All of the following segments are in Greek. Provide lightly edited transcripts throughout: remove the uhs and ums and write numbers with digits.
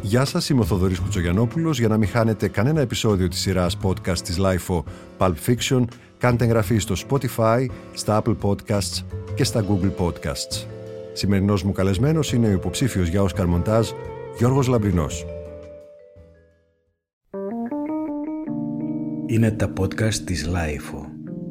Γεια σας, είμαι ο Θοδωρής Κουτσογιαννόπουλος. Για να μην χάνετε κανένα επεισόδιο της σειράς podcast της LIFO Pulp Fiction, κάντε εγγραφή στο Spotify, στα Apple Podcasts και στα Google Podcasts. Σημερινός μου καλεσμένος είναι ο υποψήφιος για Όσκαρ Μοντάζ, Γιώργος Λαμπρινός. Είναι τα podcast της LIFO.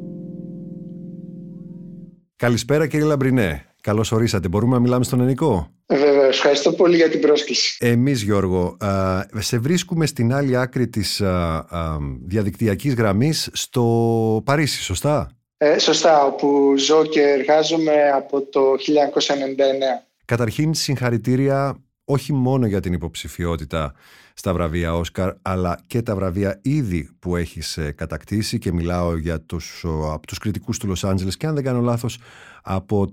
Καλησπέρα κύριε Λαμπρινέ. Καλώς ορίσατε. Μπορούμε να μιλάμε στον ελληνικό? Βέβαια, ευχαριστώ πολύ για την πρόσκληση. Εμείς, Γιώργο, σε βρίσκουμε στην άλλη άκρη της διαδικτυακής γραμμής στο Παρίσι, σωστά? Σωστά, όπου ζω και εργάζομαι από το 1999. Καταρχήν, συγχαρητήρια όχι μόνο για την υποψηφιότητα στα βραβεία Όσκαρ, αλλά και τα βραβεία ήδη που έχεις κατακτήσει, και μιλάω για από τους κριτικούς του Λος Άντζελες και, αν δεν κάνω λάθος, από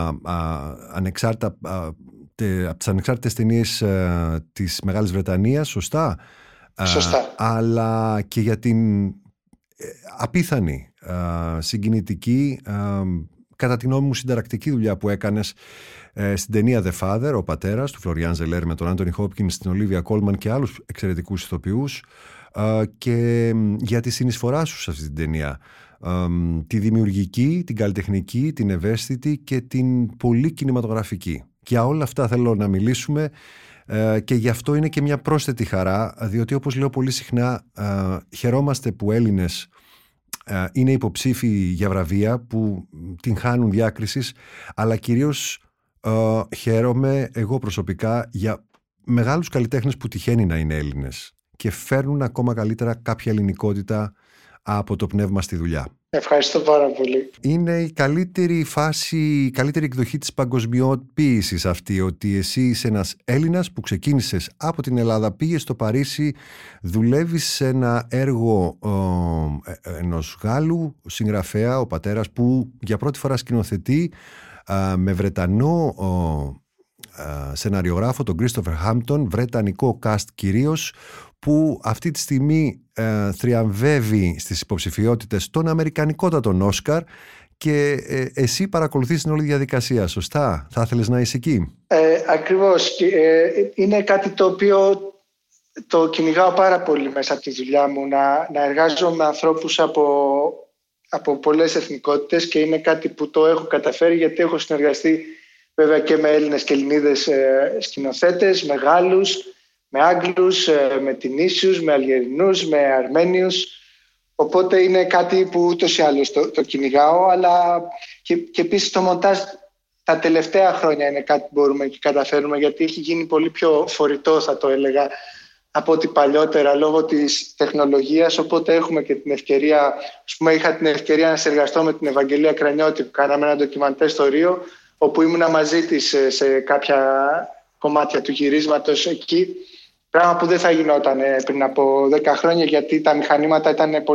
τις ανεξάρτητες ταινίες της Μεγάλης Βρετανίας, σωστά? Σωστά. Αλλά και για την απίθανη, συγκινητική, κατά τη γνώμη μου συνταρακτική δουλειά που έκανες στην ταινία The Father, ο πατέρας του Φλωριάν Ζελέρ, με τον Άντονι Χόπκινς, την Ολίβια Κόλμαν και άλλους εξαιρετικούς ηθοποιούς, και για τη συνεισφορά σου σε αυτή την ταινία, τη δημιουργική, την καλλιτεχνική, την ευαίσθητη και την πολύ κινηματογραφική. Και για όλα αυτά θέλω να μιλήσουμε, και γι' αυτό είναι και μια πρόσθετη χαρά, διότι, όπως λέω πολύ συχνά, χαιρόμαστε που Έλληνες είναι υποψήφοι για βραβεία που την χάνουν διάκρισης, αλλά κυρίως χαίρομαι εγώ προσωπικά για μεγάλους καλλιτέχνες που τυχαίνει να είναι Έλληνες και φέρνουν ακόμα καλύτερα κάποια ελληνικότητα από το πνεύμα στη δουλειά. Ευχαριστώ πάρα πολύ. Είναι η καλύτερη φάση, η καλύτερη εκδοχή της παγκοσμιοποίησης αυτή, ότι εσύ είσαι ένας Έλληνας που ξεκίνησες από την Ελλάδα, πήγες στο Παρίσι, δουλεύεις σε ένα έργο ενός Γάλλου συγγραφέα, ο πατέρας, που για πρώτη φορά σκηνοθετεί με Βρετανό σεναριογράφο, τον Κρίστοφερ Χάμπτον, βρετανικό cast κυρίως, που αυτή τη στιγμή θριαμβεύει στις υποψηφιότητες των αμερικανικότατων Όσκαρ, και εσύ παρακολουθείς την όλη διαδικασία, σωστά? Θα ήθελες να είσαι εκεί? Ακριβώς. Είναι κάτι το οποίο το κυνηγάω πάρα πολύ μέσα από τη δουλειά μου, να εργάζομαι με ανθρώπους από πολλές εθνικότητες, και είναι κάτι που το έχω καταφέρει γιατί έχω συνεργαστεί βέβαια και με Έλληνες και Ελληνίδες σκηνοθέτες, με Γάλλους, με Άγγλους, με Τινήσιους, με Αλγερινούς, με Αρμένιους. Οπότε είναι κάτι που ούτως ή άλλως το κυνηγάω, αλλά και επίσης το μοντάζ τα τελευταία χρόνια είναι κάτι που μπορούμε και καταφέρουμε, γιατί έχει γίνει πολύ πιο φορητό, θα το έλεγα, από ό,τι παλιότερα λόγω της τεχνολογίας. Οπότε έχουμε και την ευκαιρία, ας πούμε, είχα την ευκαιρία να συνεργαστώ με την Ευαγγελία Κρανιώτη, που κάναμε ένα ντοκιμαντέρ στο Ρίο, όπου ήμουνα μαζί της σε κάποια κομμάτια του γυρίσματος εκεί. Πράγμα που δεν θα γινόταν πριν από 10 χρόνια, γιατί τα μηχανήματα ήταν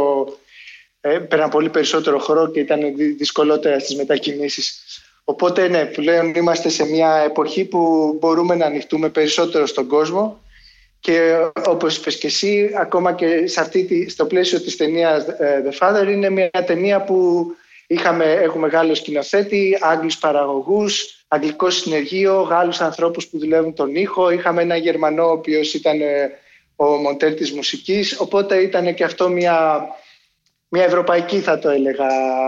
πέραν πολύ περισσότερο χρόνο και ήταν δυσκολότερα στις μετακινήσεις. Οπότε ναι, πλέον είμαστε σε μια εποχή που μπορούμε να ανοιχτούμε περισσότερο στον κόσμο, και όπως είπες και εσύ, ακόμα και στο πλαίσιο της ταινίας The Father, είναι μια ταινία που έχουμε Γάλλο σκηνοθέτη, Άγγλους παραγωγούς, αγγλικό συνεργείο, Γάλλους ανθρώπους που δουλεύουν τον ήχο. Είχαμε ένα Γερμανό, ο οποίος ήταν ο μοντέρ της μουσικής. Οπότε ήταν και αυτό μια ευρωπαϊκή, θα το έλεγα,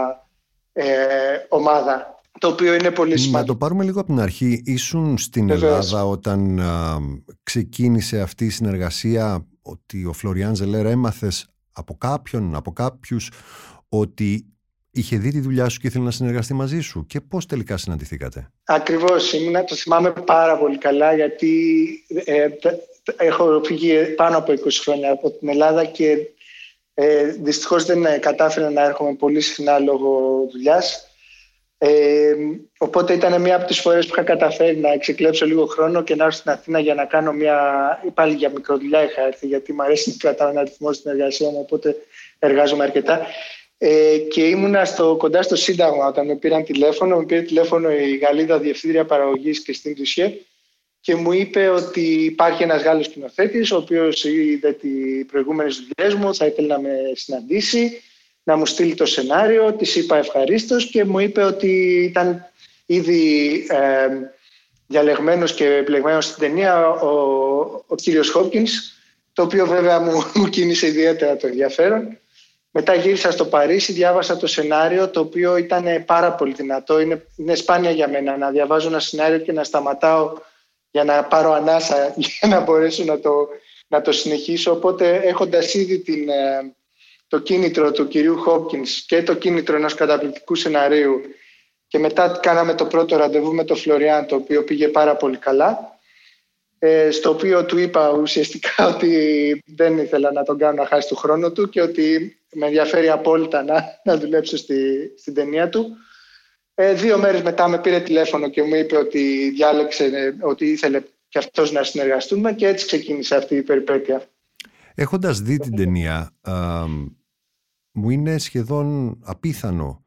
ομάδα, το οποίο είναι πολύ σημαντικό. Να το πάρουμε λίγο από την αρχή. Ήσουν στην Ελλάδα όταν ξεκίνησε αυτή η συνεργασία, ότι ο Φλωριάν Ζελέρ, έμαθες από κάποιους ότι είχε δει τη δουλειά σου και ήθελε να συνεργαστεί μαζί σου, και πώς τελικά συναντηθήκατε? Ακριβώς, το θυμάμαι πάρα πολύ καλά, γιατί έχω φύγει πάνω από 20 χρόνια από την Ελλάδα και δυστυχώς δεν κατάφερα να έρχομαι πολύ συχνά λόγω δουλειάς. Οπότε ήταν μία από τις φορές που είχα καταφέρει να ξεκλέψω λίγο χρόνο και να έρθω στην Αθήνα για να κάνω πάλι για μικροδουλειά είχα έρθει, γιατί μου αρέσει να κρατάω ένα ρυθμό στην εργασία μου, οπότε εργάζομαι αρκετά. Και ήμουνα κοντά στο Σύνταγμα όταν με πήρε τηλέφωνο η Γαλλίδα διευθύντρια παραγωγής Κριστίν Τουσιέ, και μου είπε ότι υπάρχει ένας Γάλλος σκηνοθέτης, ο οποίος είδε τις προηγούμενες δουλειές μου, θα ήθελε να με συναντήσει, να μου στείλει το σενάριο. Της είπα ευχαρίστως, και μου είπε ότι ήταν ήδη διαλεγμένος και επιλεγμένος στην ταινία ο κύριος Χόπκινς, το οποίο βέβαια μου κίνησε ιδιαίτερα το ενδιαφέρον. Μετά γύρισα στο Παρίσι, διάβασα το σενάριο, το οποίο ήταν πάρα πολύ δυνατό. Είναι σπάνια για μένα να διαβάζω ένα σενάριο και να σταματάω για να πάρω ανάσα για να μπορέσω να το συνεχίσω. Οπότε, έχοντας ήδη το κίνητρο του κυρίου Χόπκινς και το κίνητρο ενός καταπληκτικού σεναρίου, και μετά κάναμε το πρώτο ραντεβού με τον Φλωριάν, το οποίο πήγε πάρα πολύ καλά, στο οποίο του είπα ουσιαστικά ότι δεν ήθελα να τον κάνω να χάσει το χρόνο του και ότι με ενδιαφέρει απόλυτα να δουλέψω στην ταινία του. 2 μέρες μετά με πήρε τηλέφωνο και μου είπε ότι διάλεξε, ότι ήθελε και αυτός να συνεργαστούμε, και έτσι ξεκίνησε αυτή η περιπέτεια. Έχοντας δει την ταινία, μου είναι σχεδόν απίθανο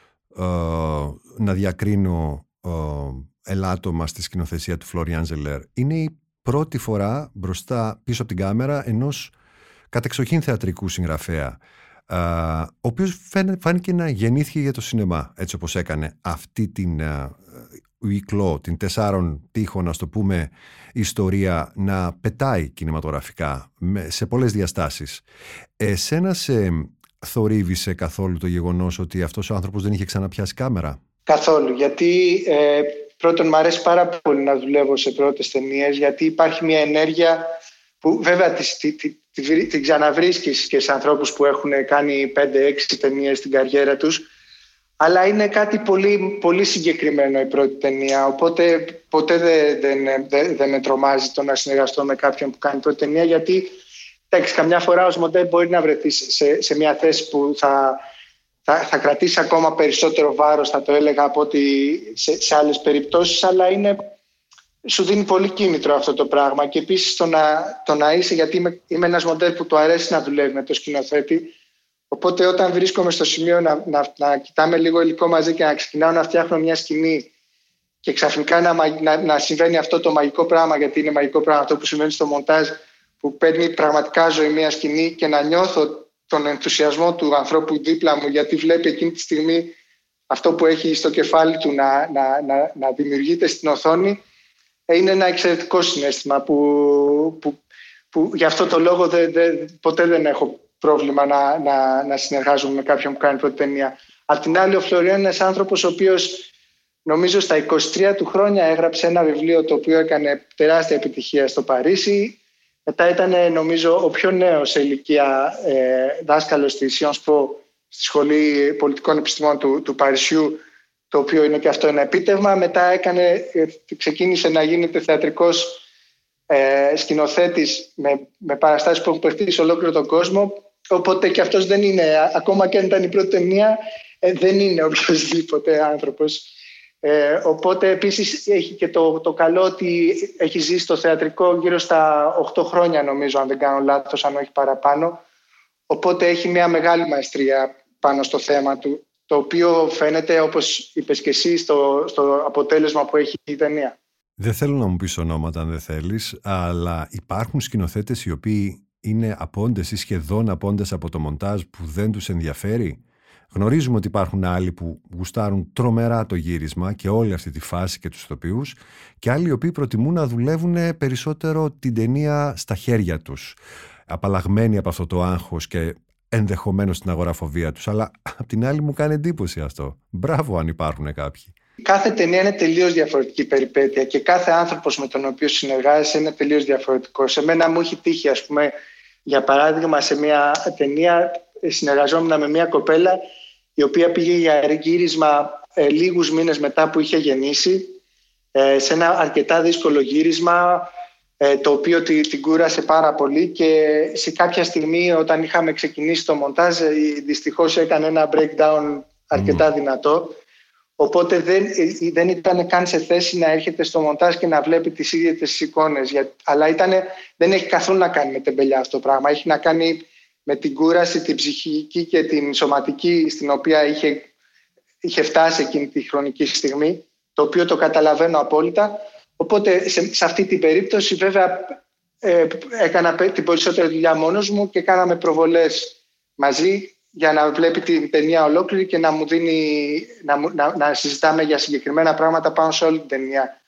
να διακρίνω ελάττωμα στη σκηνοθεσία του Φλωριάν Ζελέρ. Είναι η πρώτη φορά πίσω από την κάμερα ενός κατεξοχήν θεατρικού συγγραφέα, ο οποίος φάνηκε να γεννήθηκε για το σινεμά, έτσι όπως έκανε αυτή την ουικλό, την 4 τείχων, να το πούμε, ιστορία να πετάει κινηματογραφικά σε πολλές διαστάσεις. Εσένα σε θορύβησε καθόλου το γεγονός ότι αυτός ο άνθρωπος δεν είχε ξαναπιάσει κάμερα? Καθόλου, γιατί πρώτον μου αρέσει πάρα πολύ να δουλεύω σε πρώτες ταινίες, γιατί υπάρχει μια ενέργεια που βέβαια την ξαναβρίσκεις και σε ανθρώπους που έχουν κάνει 5-6 ταινίες στην καριέρα τους, αλλά είναι κάτι πολύ, πολύ συγκεκριμένο η πρώτη ταινία, οπότε ποτέ δεν με τρομάζει το να συνεργαστώ με κάποιον που κάνει πρώτη ταινία, γιατί καμιά φορά ως μοντέλ μπορεί να βρεθείς σε μια θέση που θα κρατήσει ακόμα περισσότερο βάρος, θα το έλεγα, από ότι σε άλλες περιπτώσεις, αλλά σου δίνει πολύ κίνητρο αυτό το πράγμα. Και επίσης το να είσαι, γιατί είμαι ένας μοντέλ που του αρέσει να δουλεύει με το σκηνοθέτη, οπότε όταν βρίσκομαι στο σημείο να κοιτάμε λίγο υλικό μαζί και να ξεκινάω να φτιάχνω μια σκηνή και ξαφνικά να συμβαίνει αυτό το μαγικό πράγμα, γιατί είναι μαγικό πράγμα αυτό που συμβαίνει στο μοντάζ, που παίρνει πραγματικά ζωή μια σκηνή, και να νιώθω τον ενθουσιασμό του ανθρώπου δίπλα μου, γιατί βλέπει εκείνη τη στιγμή αυτό που έχει στο κεφάλι του να δημιουργείται στην οθόνη, είναι ένα εξαιρετικό συναίσθημα που γι' αυτό το λόγο ποτέ δεν έχω πρόβλημα να συνεργάζομαι με κάποιον που κάνει πρώτη ταινία. Απ' την άλλη, ο Φλωριάν είναι ένας άνθρωπος ο οποίος, νομίζω στα 23 του χρόνια, έγραψε ένα βιβλίο το οποίο έκανε τεράστια επιτυχία στο Παρίσι. Μετά ήταν, νομίζω, ο πιο νέος σε ηλικία δάσκαλος στη Sciences Po, στη Σχολή Πολιτικών Επιστημών του Παρισιού, το οποίο είναι και αυτό ένα επίτευγμα. Μετά ξεκίνησε να γίνεται θεατρικός σκηνοθέτης με παραστάσεις που έχουν παιχτεί σε ολόκληρο τον κόσμο. Οπότε και αυτός δεν είναι, ακόμα και αν ήταν η πρώτη ταινία, δεν είναι οποιοσδήποτε άνθρωπος. Οπότε επίσης έχει και το καλό ότι έχει ζήσει στο θεατρικό γύρω στα 8 χρόνια, νομίζω, αν δεν κάνω λάθος, αν όχι παραπάνω. Οπότε έχει μια μεγάλη μαεστρία πάνω στο θέμα του, το οποίο φαίνεται, όπως είπες και εσύ, στο αποτέλεσμα που έχει η ταινία. Δεν θέλω να μου πεις ονόματα αν δεν θέλεις, αλλά υπάρχουν σκηνοθέτες οι οποίοι είναι απόντες ή σχεδόν απόντες από το μοντάζ, που δεν τους ενδιαφέρει. Γνωρίζουμε ότι υπάρχουν άλλοι που γουστάρουν τρομερά το γύρισμα και όλη αυτή τη φάση και τους ηθοποιούς, και άλλοι οι οποίοι προτιμούν να δουλεύουν περισσότερο την ταινία στα χέρια τους, απαλλαγμένοι από αυτό το άγχος και ενδεχομένως την αγοραφοβία τους. Αλλά απ' την άλλη μου κάνει εντύπωση αυτό. Μπράβο αν υπάρχουν κάποιοι. Κάθε ταινία είναι τελείως διαφορετική περιπέτεια και κάθε άνθρωπος με τον οποίο συνεργάζεσαι είναι τελείως διαφορετικός. Σε μένα μου έχει τύχει, ας πούμε, για παράδειγμα, σε μια ταινία συνεργαζόμουν με μια κοπέλα η οποία πήγε για γύρισμα λίγους μήνες μετά που είχε γεννήσει, σε ένα αρκετά δύσκολο γύρισμα, το οποίο την κούρασε πάρα πολύ, και σε κάποια στιγμή όταν είχαμε ξεκινήσει το μοντάζ δυστυχώς έκανε ένα breakdown αρκετά δυνατό, οπότε δεν ήταν καν σε θέση να έρχεται στο μοντάζ και να βλέπει τις ίδιες τις εικόνες, αλλά δεν έχει καθόλου να κάνει με τεμπελιά αυτό το πράγμα, έχει να κάνει με την κούραση, την ψυχική και την σωματική στην οποία είχε φτάσει εκείνη τη χρονική στιγμή, το οποίο το καταλαβαίνω απόλυτα. Οπότε σε αυτή την περίπτωση βέβαια έκανα την περισσότερη δουλειά μόνος μου και κάναμε προβολές μαζί για να βλέπει την ταινία ολόκληρη και να μου δίνει, να συζητάμε για συγκεκριμένα πράγματα πάνω σε όλη την ταινία.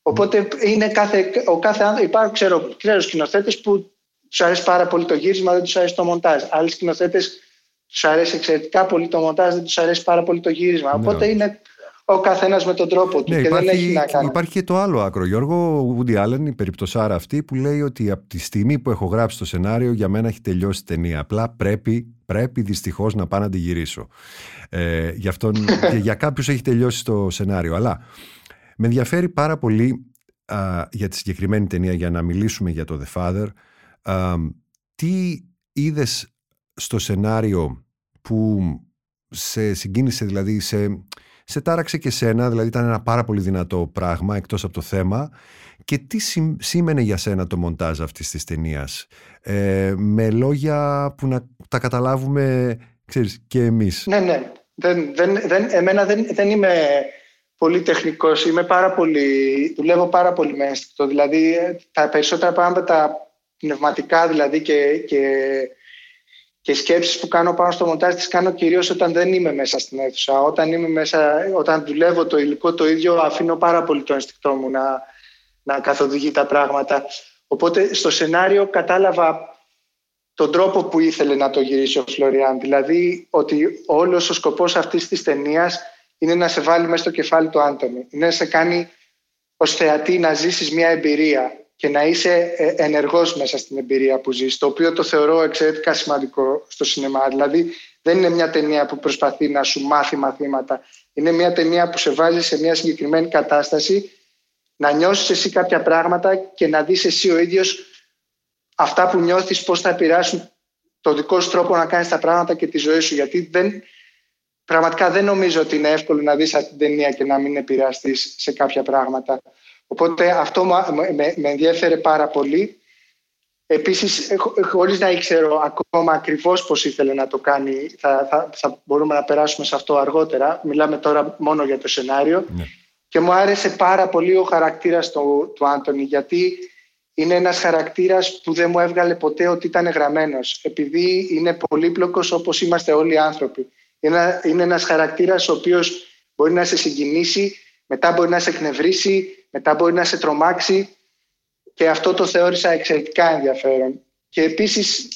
Οπότε είναι υπάρχουν ξέρω σκηνοθέτες που τους αρέσει πάρα πολύ το γύρισμα, δεν τους αρέσει το μοντάζ. Άλλοι σκηνοθέτες τους αρέσει εξαιρετικά πολύ το μοντάζ, δεν τους αρέσει πάρα πολύ το γύρισμα. Οπότε είναι ο καθένας με τον τρόπο του. Και δεν έχει να κάνει. Υπάρχει και το άλλο άκρο, Γιώργο. Ο Woody Allen, η περιπτωσάρα αυτή, που λέει ότι από τη στιγμή που έχω γράψει το σενάριο, για μένα έχει τελειώσει η ταινία. Απλά πρέπει δυστυχώς να πάω να τη γυρίσω. Και για κάποιους έχει τελειώσει το σενάριο. Αλλά με ενδιαφέρει πάρα πολύ για τη συγκεκριμένη ταινία, για να μιλήσουμε για το The Father. Τι είδες στο σενάριο που σε συγκίνησε, δηλαδή σε τάραξε και σένα, δηλαδή ήταν ένα πάρα πολύ δυνατό πράγμα εκτός από το θέμα, και τι σήμαινε για σένα το μοντάζ αυτής της ταινίας, με λόγια που να τα καταλάβουμε, ξέρεις, και εμείς. Ναι. Εμένα δεν είμαι πολύ τεχνικός, δουλεύω πάρα πολύ με αίσθητο, δηλαδή τα περισσότερα πράγματα πνευματικά δηλαδή και σκέψεις που κάνω πάνω στο μοντάζ τις κάνω κυρίως όταν δεν είμαι μέσα στην αίθουσα. Όταν δουλεύω το υλικό το ίδιο, αφήνω πάρα πολύ το ένστικτό μου να καθοδηγεί τα πράγματα. Οπότε στο σενάριο κατάλαβα τον τρόπο που ήθελε να το γυρίσει ο Φλωριάν. Δηλαδή ότι όλος ο σκοπός αυτής της ταινίας είναι να σε βάλει μέσα στο κεφάλι του Άντονι. Είναι να σε κάνει ως θεατή να ζήσεις μια εμπειρία και να είσαι ενεργός μέσα στην εμπειρία που ζεις, το οποίο το θεωρώ εξαιρετικά σημαντικό στο σινεμά. Δηλαδή δεν είναι μια ταινία που προσπαθεί να σου μάθει μαθήματα. Είναι μια ταινία που σε βάζει σε μια συγκεκριμένη κατάσταση, να νιώσεις εσύ κάποια πράγματα και να δεις εσύ ο ίδιος αυτά που νιώθεις πώς θα επηρεάσουν το δικό σου τρόπο να κάνεις τα πράγματα και τη ζωή σου. Γιατί πραγματικά δεν νομίζω ότι είναι εύκολο να δεις αυτή την ταινία και να μην επηρεαστείς σε κάποια πράγματα. Οπότε αυτό με ενδιέφερε πάρα πολύ. Επίσης, χωρίς να ήξερα ακόμα ακριβώς πώς ήθελε να το κάνει, θα μπορούμε να περάσουμε σε αυτό αργότερα. Μιλάμε τώρα μόνο για το σενάριο. Ναι. Και μου άρεσε πάρα πολύ ο χαρακτήρας του Άντονι, γιατί είναι ένας χαρακτήρας που δεν μου έβγαλε ποτέ ότι ήταν γραμμένος. Επειδή είναι πολύπλοκος όπως είμαστε όλοι οι άνθρωποι. Είναι ένας χαρακτήρας ο οποίος μπορεί να σε συγκινήσει, μετά μπορεί να σε εκνευρίσει, μετά μπορεί να σε τρομάξει, και αυτό το θεώρησα εξαιρετικά ενδιαφέρον. Και επίσης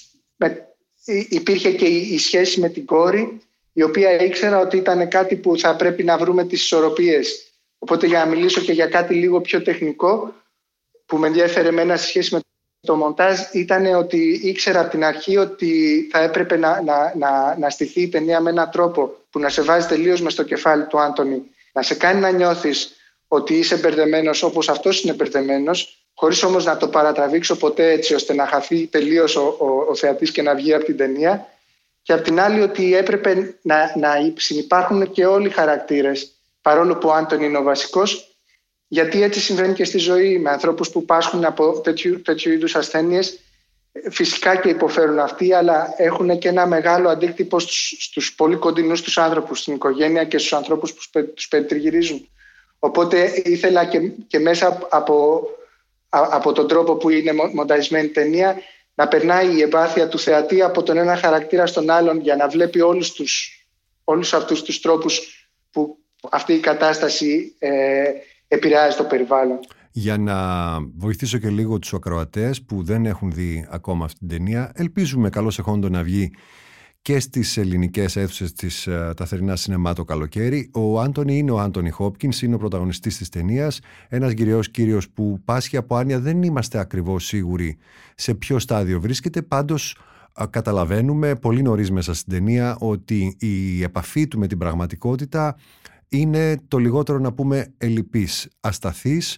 υπήρχε και η σχέση με την κόρη, η οποία ήξερα ότι ήταν κάτι που θα πρέπει να βρούμε τις ισορροπίες. Οπότε για να μιλήσω και για κάτι λίγο πιο τεχνικό που με ενδιαφέρε εμένα σε σχέση με το μοντάζ, ήταν ότι ήξερα από την αρχή ότι θα έπρεπε να στηθεί η ταινία με έναν τρόπο που να σε βάζει τελείως μες στο κεφάλι του Άντονι, να σε κάνει να νιώθεις ότι είσαι μπερδεμένος όπως αυτός είναι μπερδεμένος, χωρίς όμως να το παρατραβήξω ποτέ έτσι ώστε να χαθεί τελείως ο θεατής και να βγει από την ταινία. Και απ' την άλλη ότι έπρεπε να συνυπάρχουν και όλοι οι χαρακτήρες, παρόλο που ο Άντονι είναι ο βασικός, γιατί έτσι συμβαίνει και στη ζωή με ανθρώπους που πάσχουν από τέτοιου είδους ασθένειες. Φυσικά και υποφέρουν αυτοί, αλλά έχουν και ένα μεγάλο αντίκτυπο στους πολύ κοντινούς τους άνθρωπους, στην οικογένεια και στους ανθρώπους που τους περιτριγυρίζουν. Οπότε ήθελα και μέσα από τον τρόπο που είναι μονταρισμένη η ταινία να περνάει η εμπάθεια του θεατή από τον ένα χαρακτήρα στον άλλον, για να βλέπει όλους αυτούς τους τρόπους που αυτή η κατάσταση επηρεάζει το περιβάλλον. Για να βοηθήσω και λίγο τους ακροατές που δεν έχουν δει ακόμα αυτή την ταινία, ελπίζουμε καλώς εχόντων να βγει και στις ελληνικές αίθουσες τα θερινά σινεμά το καλοκαίρι. Ο Άντονι είναι ο Άντονι Χόπκινς, είναι ο πρωταγωνιστής της ταινίας, ένας γυραιός κύριος που πάσχει από άνοια. Δεν είμαστε ακριβώς σίγουροι σε ποιο στάδιο βρίσκεται, πάντως καταλαβαίνουμε πολύ νωρίς μέσα στην ταινία ότι η επαφή του με την πραγματικότητα είναι το λιγότερο να πούμε ελλειπής, ασταθής.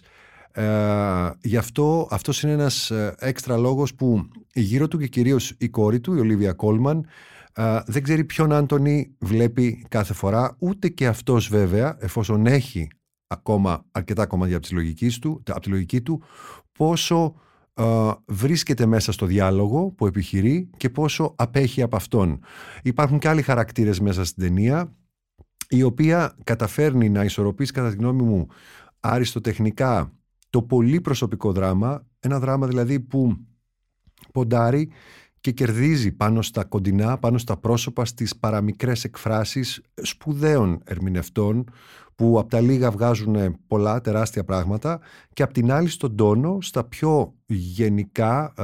Γι' αυτός είναι ένας έξτρα λόγος που γύρω του και κυρίως η κόρη του, η Ολίβια Κόλμαν, δεν ξέρει ποιον Άντονι βλέπει κάθε φορά, ούτε και αυτός βέβαια, εφόσον έχει ακόμα αρκετά κομμάτια από τη λογική του, πόσο βρίσκεται μέσα στο διάλογο που επιχειρεί και πόσο απέχει από αυτόν. Υπάρχουν και άλλοι χαρακτήρες μέσα στην ταινία, η οποία καταφέρνει να ισορροπήσει, κατά τη γνώμη μου, αριστοτεχνικά το πολύ προσωπικό δράμα, ένα δράμα δηλαδή που ποντάρει και κερδίζει πάνω στα κοντινά, πάνω στα πρόσωπα, στις παραμικρές εκφράσεις σπουδαίων ερμηνευτών που από τα λίγα βγάζουν πολλά τεράστια πράγματα και απ' την άλλη στον τόνο, στα πιο γενικά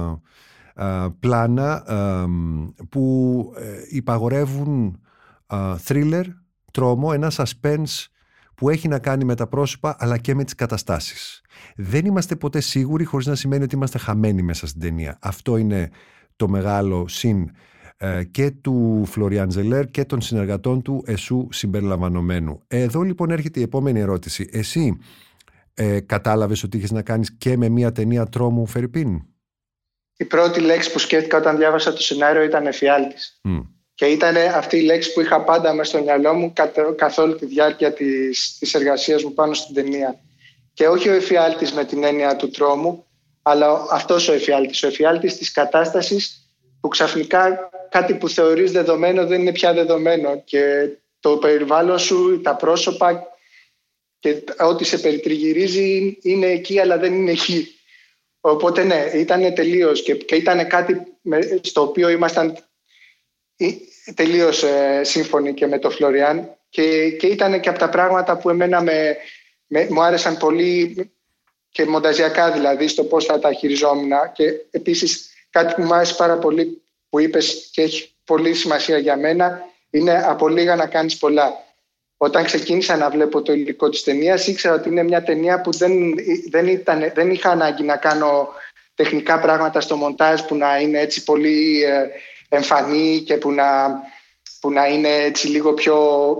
πλάνα που υπαγορεύουν thriller, τρόμο, ένα suspense που έχει να κάνει με τα πρόσωπα αλλά και με τις καταστάσεις. Δεν είμαστε ποτέ σίγουροι, χωρίς να σημαίνει ότι είμαστε χαμένοι μέσα στην ταινία. Αυτό είναι το μεγάλο συν και του Φλωριάν Ζελέρ και των συνεργατών του, εσού συμπεριλαμβανομένου. Εδώ λοιπόν έρχεται η επόμενη ερώτηση. Εσύ κατάλαβες ότι είχες να κάνεις και με μια ταινία τρόμου, Φερρυπίν? Η πρώτη λέξη που σκέφτηκα όταν διάβασα το σενάριο ήταν εφιάλτης. Και ήταν αυτή η λέξη που είχα πάντα μέσα στο μυαλό μου καθ' όλη τη διάρκεια της εργασίας μου πάνω στην ταινία. Και όχι ο εφιάλτης με την έννοια του τρόμου, αλλά αυτός ο εφιάλτης της κατάστασης που ξαφνικά κάτι που θεωρείς δεδομένο δεν είναι πια δεδομένο και το περιβάλλον σου, τα πρόσωπα και ό,τι σε περιτριγυρίζει είναι εκεί αλλά δεν είναι εκεί. Οπότε ναι, ήταν τελείως και ήταν κάτι στο οποίο ήμασταν τελείως σύμφωνοι και με το Φλωριάν και ήταν και από τα πράγματα που εμένα μου άρεσαν πολύ και μονταζιακά, δηλαδή στο πώς θα τα χειριζόμουν. Και επίσης κάτι που μου άρεσε πάρα πολύ που είπες και έχει πολύ σημασία για μένα είναι από λίγα να κάνεις πολλά. Όταν ξεκίνησα να βλέπω το υλικό της ταινίας ήξερα ότι είναι μια ταινία που δεν είχα ανάγκη να κάνω τεχνικά πράγματα στο μοντάζ που να είναι έτσι πολύ εμφανή και που να είναι έτσι λίγο πιο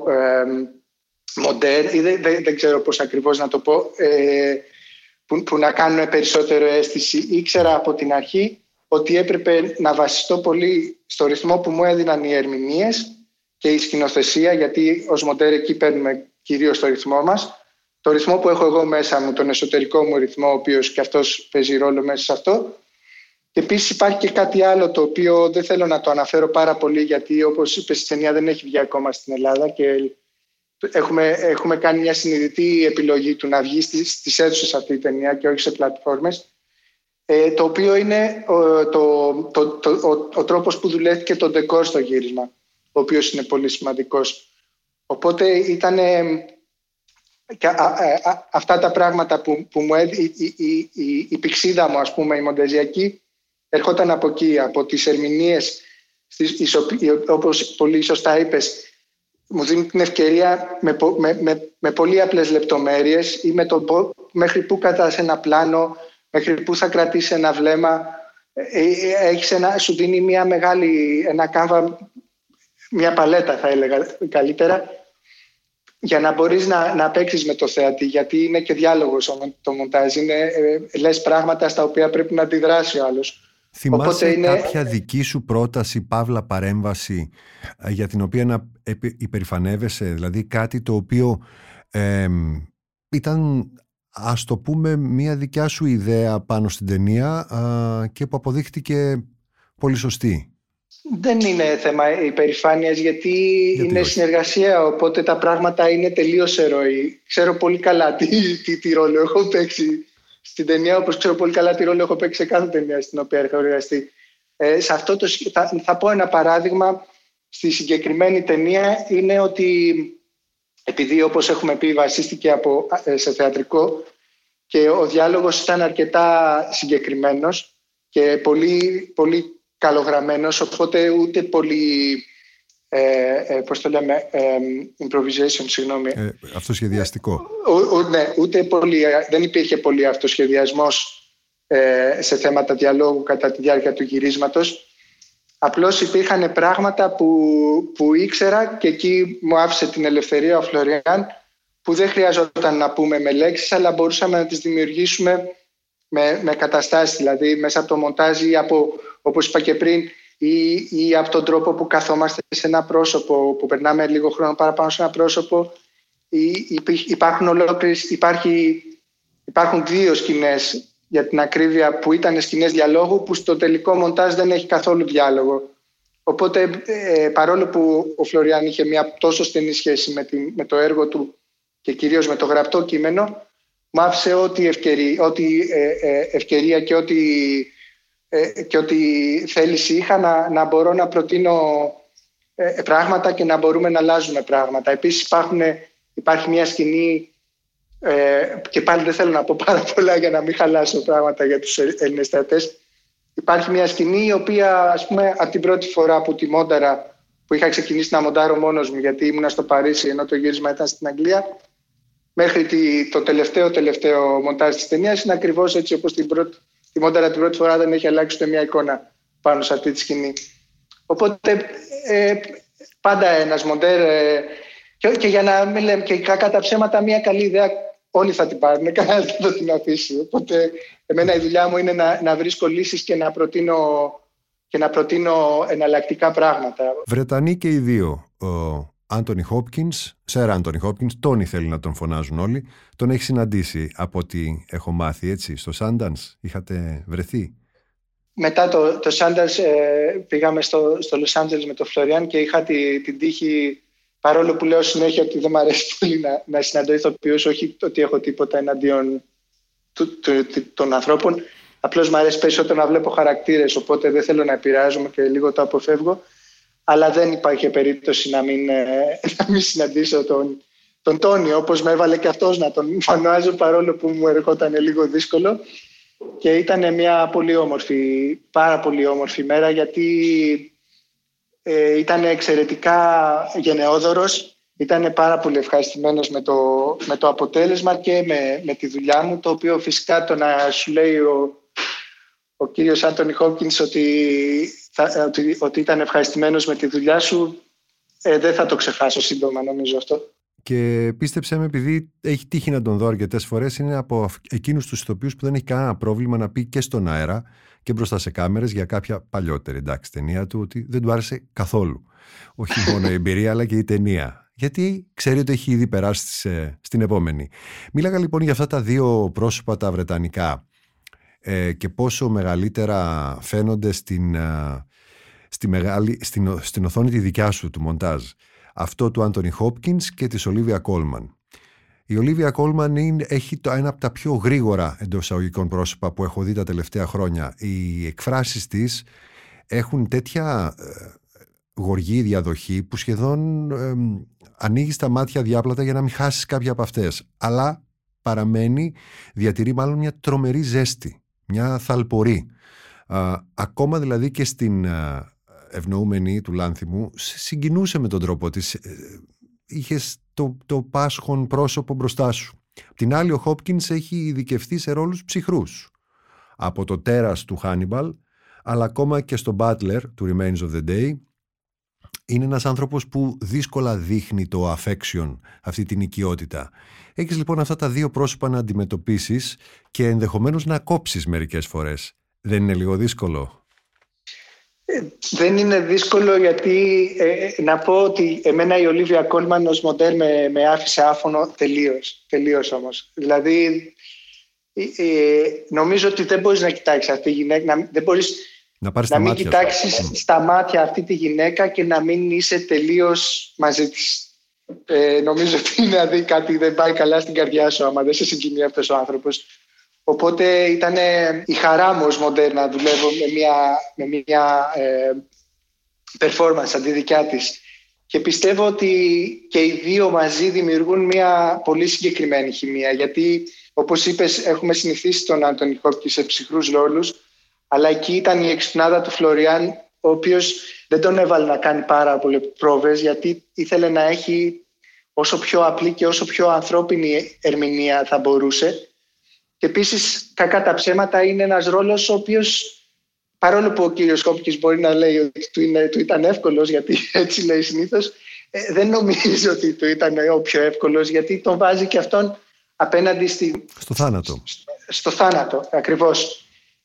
μοντέρ ή δεν ξέρω πώς ακριβώς να το πω, που να κάνουν περισσότερο αίσθηση. Ήξερα από την αρχή ότι έπρεπε να βασιστώ πολύ στο ρυθμό που μου έδιναν οι ερμηνείες και η σκηνοθεσία, γιατί ως μοντέρ εκεί παίρνουμε κυρίως το ρυθμό μας. Το ρυθμό που έχω εγώ μέσα μου, τον εσωτερικό μου ρυθμό, ο οποίος και αυτός παίζει ρόλο μέσα σε αυτό. Και επίσης υπάρχει και κάτι άλλο το οποίο δεν θέλω να το αναφέρω πάρα πολύ, γιατί όπως είπες η ταινία δεν έχει βγει ακόμα στην Ελλάδα και έχουμε κάνει μια συνειδητή επιλογή του να βγει στις αίθουσες αυτή η ταινία και όχι σε πλατφόρμες, το οποίο είναι ο τρόπος που δουλεύτηκε το ντεκόρ στο γύρισμα, ο οποίος είναι πολύ σημαντικός. Οπότε ήταν αυτά τα πράγματα που μου έδινε η πηξίδα μου, ας πούμε, η μοντεζιακή, ερχόταν από εκεί, από τις ερμηνείες, όπως πολύ σωστά είπες, μου δίνει την ευκαιρία με πολύ απλές λεπτομέρειες ή μέχρι που κατάς ένα πλάνο, μέχρι που θα κρατήσει ένα βλέμμα, σου δίνει ένα κάμβα, μια παλέτα θα έλεγα καλύτερα, για να μπορείς να παίξεις με το θεατή, γιατί είναι και διάλογος το μοντάζ, λες πράγματα στα οποία πρέπει να αντιδράσει ο άλλος. Θυμάσαι κάποια δική σου πρόταση, παύλα παρέμβαση, για την οποία να υπερηφανεύεσαι, δηλαδή κάτι το οποίο ήταν, ας το πούμε, μια δικιά σου ιδέα πάνω στην ταινία και που αποδείχτηκε πολύ σωστή? Δεν είναι θέμα υπερηφάνειας, γιατί είναι όχι συνεργασία, οπότε τα πράγματα είναι τελείως ερωή. Ξέρω πολύ καλά τι ρόλο έχω παίξει στην ταινία, όπως ξέρω πολύ καλά τι ρόλο έχω παίξει σε κάθε ταινία στην οποία έχω εργαστεί. Σε αυτό θα πω ένα παράδειγμα. Στη συγκεκριμένη ταινία είναι ότι, επειδή όπως έχουμε πει βασίστηκε σε θεατρικό και ο διάλογος ήταν αρκετά συγκεκριμένος και πολύ, πολύ καλογραμμένος, οπότε ούτε πολύ πώς το λέμε, improvisation, συγγνώμη. Αυτοσχεδιαστικό. Ναι, ούτε πολύ, δεν υπήρχε πολύ αυτοσχεδιασμός σε θέματα διαλόγου κατά τη διάρκεια του γυρίσματος. Απλώς υπήρχαν πράγματα που ήξερα και εκεί μου άφησε την ελευθερία ο Φλωριάν, που δεν χρειαζόταν να πούμε με λέξεις, αλλά μπορούσαμε να τις δημιουργήσουμε με καταστάσεις, δηλαδή μέσα από το μοντάζ ή όπως είπα και πριν, ή από τον τρόπο που καθόμαστε σε ένα πρόσωπο, που περνάμε λίγο χρόνο παραπάνω σε ένα πρόσωπο. Υπάρχουν δύο σκηνές, για την ακρίβεια, που ήταν σκηνές διαλόγου, που στο τελικό μοντάζ δεν έχει καθόλου διάλογο. Οπότε παρόλο που ο Φλωριάν είχε μια τόσο στενή σχέση με το έργο του και κυρίως με το γραπτό κείμενο, μου άφησε ό,τι ευκαιρία και ό,τι και ότι θέληση είχα να μπορώ να προτείνω πράγματα και να μπορούμε να αλλάζουμε πράγματα. Επίσης υπάρχει μια σκηνή, και πάλι δεν θέλω να πω πάρα πολλά για να μην χαλάσω πράγματα για τους Έλληνες θεατές. Υπάρχει μια σκηνή η οποία, ας πούμε, από την πρώτη φορά που τη μόνταρα, που είχα ξεκινήσει να μοντάρω μόνος μου γιατί ήμουνα στο Παρίσι ενώ το γύρισμα ήταν στην Αγγλία, μέχρι το τελευταίο μοντάζ της ταινίας είναι ακριβώς έτσι όπως τη μόνταρα την πρώτη φορά δεν έχει αλλάξει ούτε μια εικόνα πάνω σε αυτή τη σκηνή. Οπότε πάντα ένας μοντέρ, και για να μην λέμε και κακά τα ψέματα, μια καλή ιδέα όλοι θα την πάρουν, κανένας δεν θα την αφήσει. Οπότε εμένα η δουλειά μου είναι να βρίσκω λύσεις και να προτείνω εναλλακτικά πράγματα. Βρετανοί και οι δύο. Ο Άντονι Χόπκινς, Σερ Άντονι Χόπκινς, Τόνι θέλει να τον φωνάζουν όλοι. Τον έχει συναντήσει από ό,τι έχω μάθει, έτσι, στο Sundance. Είχατε βρεθεί? Μετά το Sundance πήγαμε στο Λος Άντζελες με τον Φλωριάν και είχα την τύχη, παρόλο που λέω συνέχεια ότι δεν μου αρέσει πολύ να συναντώ ηθοποιούς, όχι ότι έχω τίποτα εναντίον των ανθρώπων, απλώς μου αρέσει περισσότερο να βλέπω χαρακτήρες, οπότε δεν θέλω να επηρεάζομαι και λίγο το αποφεύγω. Αλλά δεν υπάρχει περίπτωση να μην συναντήσω τον Τόνι, όπως με έβαλε και αυτός να τον φανάζω, παρόλο που μου ερχόταν λίγο δύσκολο. Και ήταν μια πάρα πολύ όμορφη μέρα, γιατί ήταν εξαιρετικά γενναιόδωρος, ήταν πάρα πολύ ευχαριστημένος με το αποτέλεσμα και με τη δουλειά μου, το οποίο φυσικά το να σου λέει ο κύριος Άντονι Χόπκινς ότι ήταν ευχαριστημένος με τη δουλειά σου, δεν θα το ξεχάσω σύντομα, νομίζω αυτό. Και πίστεψέ με, επειδή έχει τύχει να τον δω αρκετές φορές, είναι από εκείνους τους ηθοποιούς που δεν έχει κανένα πρόβλημα να πει και στον αέρα και μπροστά σε κάμερες για κάποια παλιότερη ταινία του ότι δεν του άρεσε καθόλου. Όχι μόνο η εμπειρία αλλά και η ταινία. Γιατί ξέρει ότι έχει ήδη περάσει στην επόμενη. Μίλαγα λοιπόν για αυτά τα δύο πρόσωπα τα βρετανικά και πόσο μεγαλύτερα φαίνονται στην οθόνη τη δικιά σου του μοντάζ. Αυτό του Άντονι Χόπκινς και της Ολίβια Κόλμαν. Η Ολίβια Κόλμαν έχει ένα από τα πιο γρήγορα εντός εισαγωγικών πρόσωπα που έχω δει τα τελευταία χρόνια. Οι εκφράσεις της έχουν τέτοια γοργή διαδοχή που σχεδόν ανοίγεις τα μάτια διάπλατα για να μην χάσεις κάποια από αυτές. Αλλά διατηρεί μάλλον μια τρομερή ζέστη, μια θαλπορή. Ακόμα δηλαδή και στην ευνοούμενη του Λάνθιμου συγκινούσε με τον τρόπο της. Είχες το πάσχον πρόσωπο μπροστά σου. Απ' την άλλη ο Χόπκινς έχει ειδικευτεί σε ρόλους ψυχρούς. Από το τέρας του Χάνιμπαλ, αλλά ακόμα και στο Butler του Remains of the Day. Είναι ένας άνθρωπος που δύσκολα δείχνει το affection, αυτή την οικειότητα. Έχεις λοιπόν αυτά τα δύο πρόσωπα να αντιμετωπίσεις και ενδεχομένως να κόψεις μερικές φορές. Δεν είναι λίγο δύσκολο? Δεν είναι δύσκολο, γιατί να πω ότι εμένα η Ολίβια Κόλμαν ως μοντέρ με άφησε άφωνο τελείως όμως. Δηλαδή νομίζω ότι δεν μπορείς να κοιτάξεις αυτή τη γυναίκα, δεν μπορείς να μην κοιτάξεις στα μάτια αυτή τη γυναίκα και να μην είσαι τελείως μαζί της. Νομίζω ότι είναι κάτι δεν πάει καλά στην καρδιά σου άμα δεν σε συγκινεί αυτός ο άνθρωπος. Οπότε ήταν η χαρά μου ως μοντέρ να δουλεύω με μια performance αντί δικιά της. Και πιστεύω ότι και οι δύο μαζί δημιουργούν μια πολύ συγκεκριμένη χημεία. Γιατί, όπως είπες, έχουμε συνηθίσει τον Άντονι Χόπκινς σε ψυχρούς ρόλους, αλλά εκεί ήταν η εξυπνάδα του Φλωριάν, ο οποίος δεν τον έβαλε να κάνει πάρα πολλές πρόβες, γιατί ήθελε να έχει όσο πιο απλή και όσο πιο ανθρώπινη ερμηνεία θα μπορούσε. Και επίσης, κακά τα ψέματα, είναι ένας ρόλος ο οποίος, παρόλο που ο κύριος Χόπκινς μπορεί να λέει ότι του ήταν εύκολος, γιατί έτσι λέει συνήθως, δεν νομίζω ότι του ήταν ο πιο εύκολος, γιατί τον βάζει και αυτόν απέναντι στο θάνατο. Στο θάνατο, ακριβώς.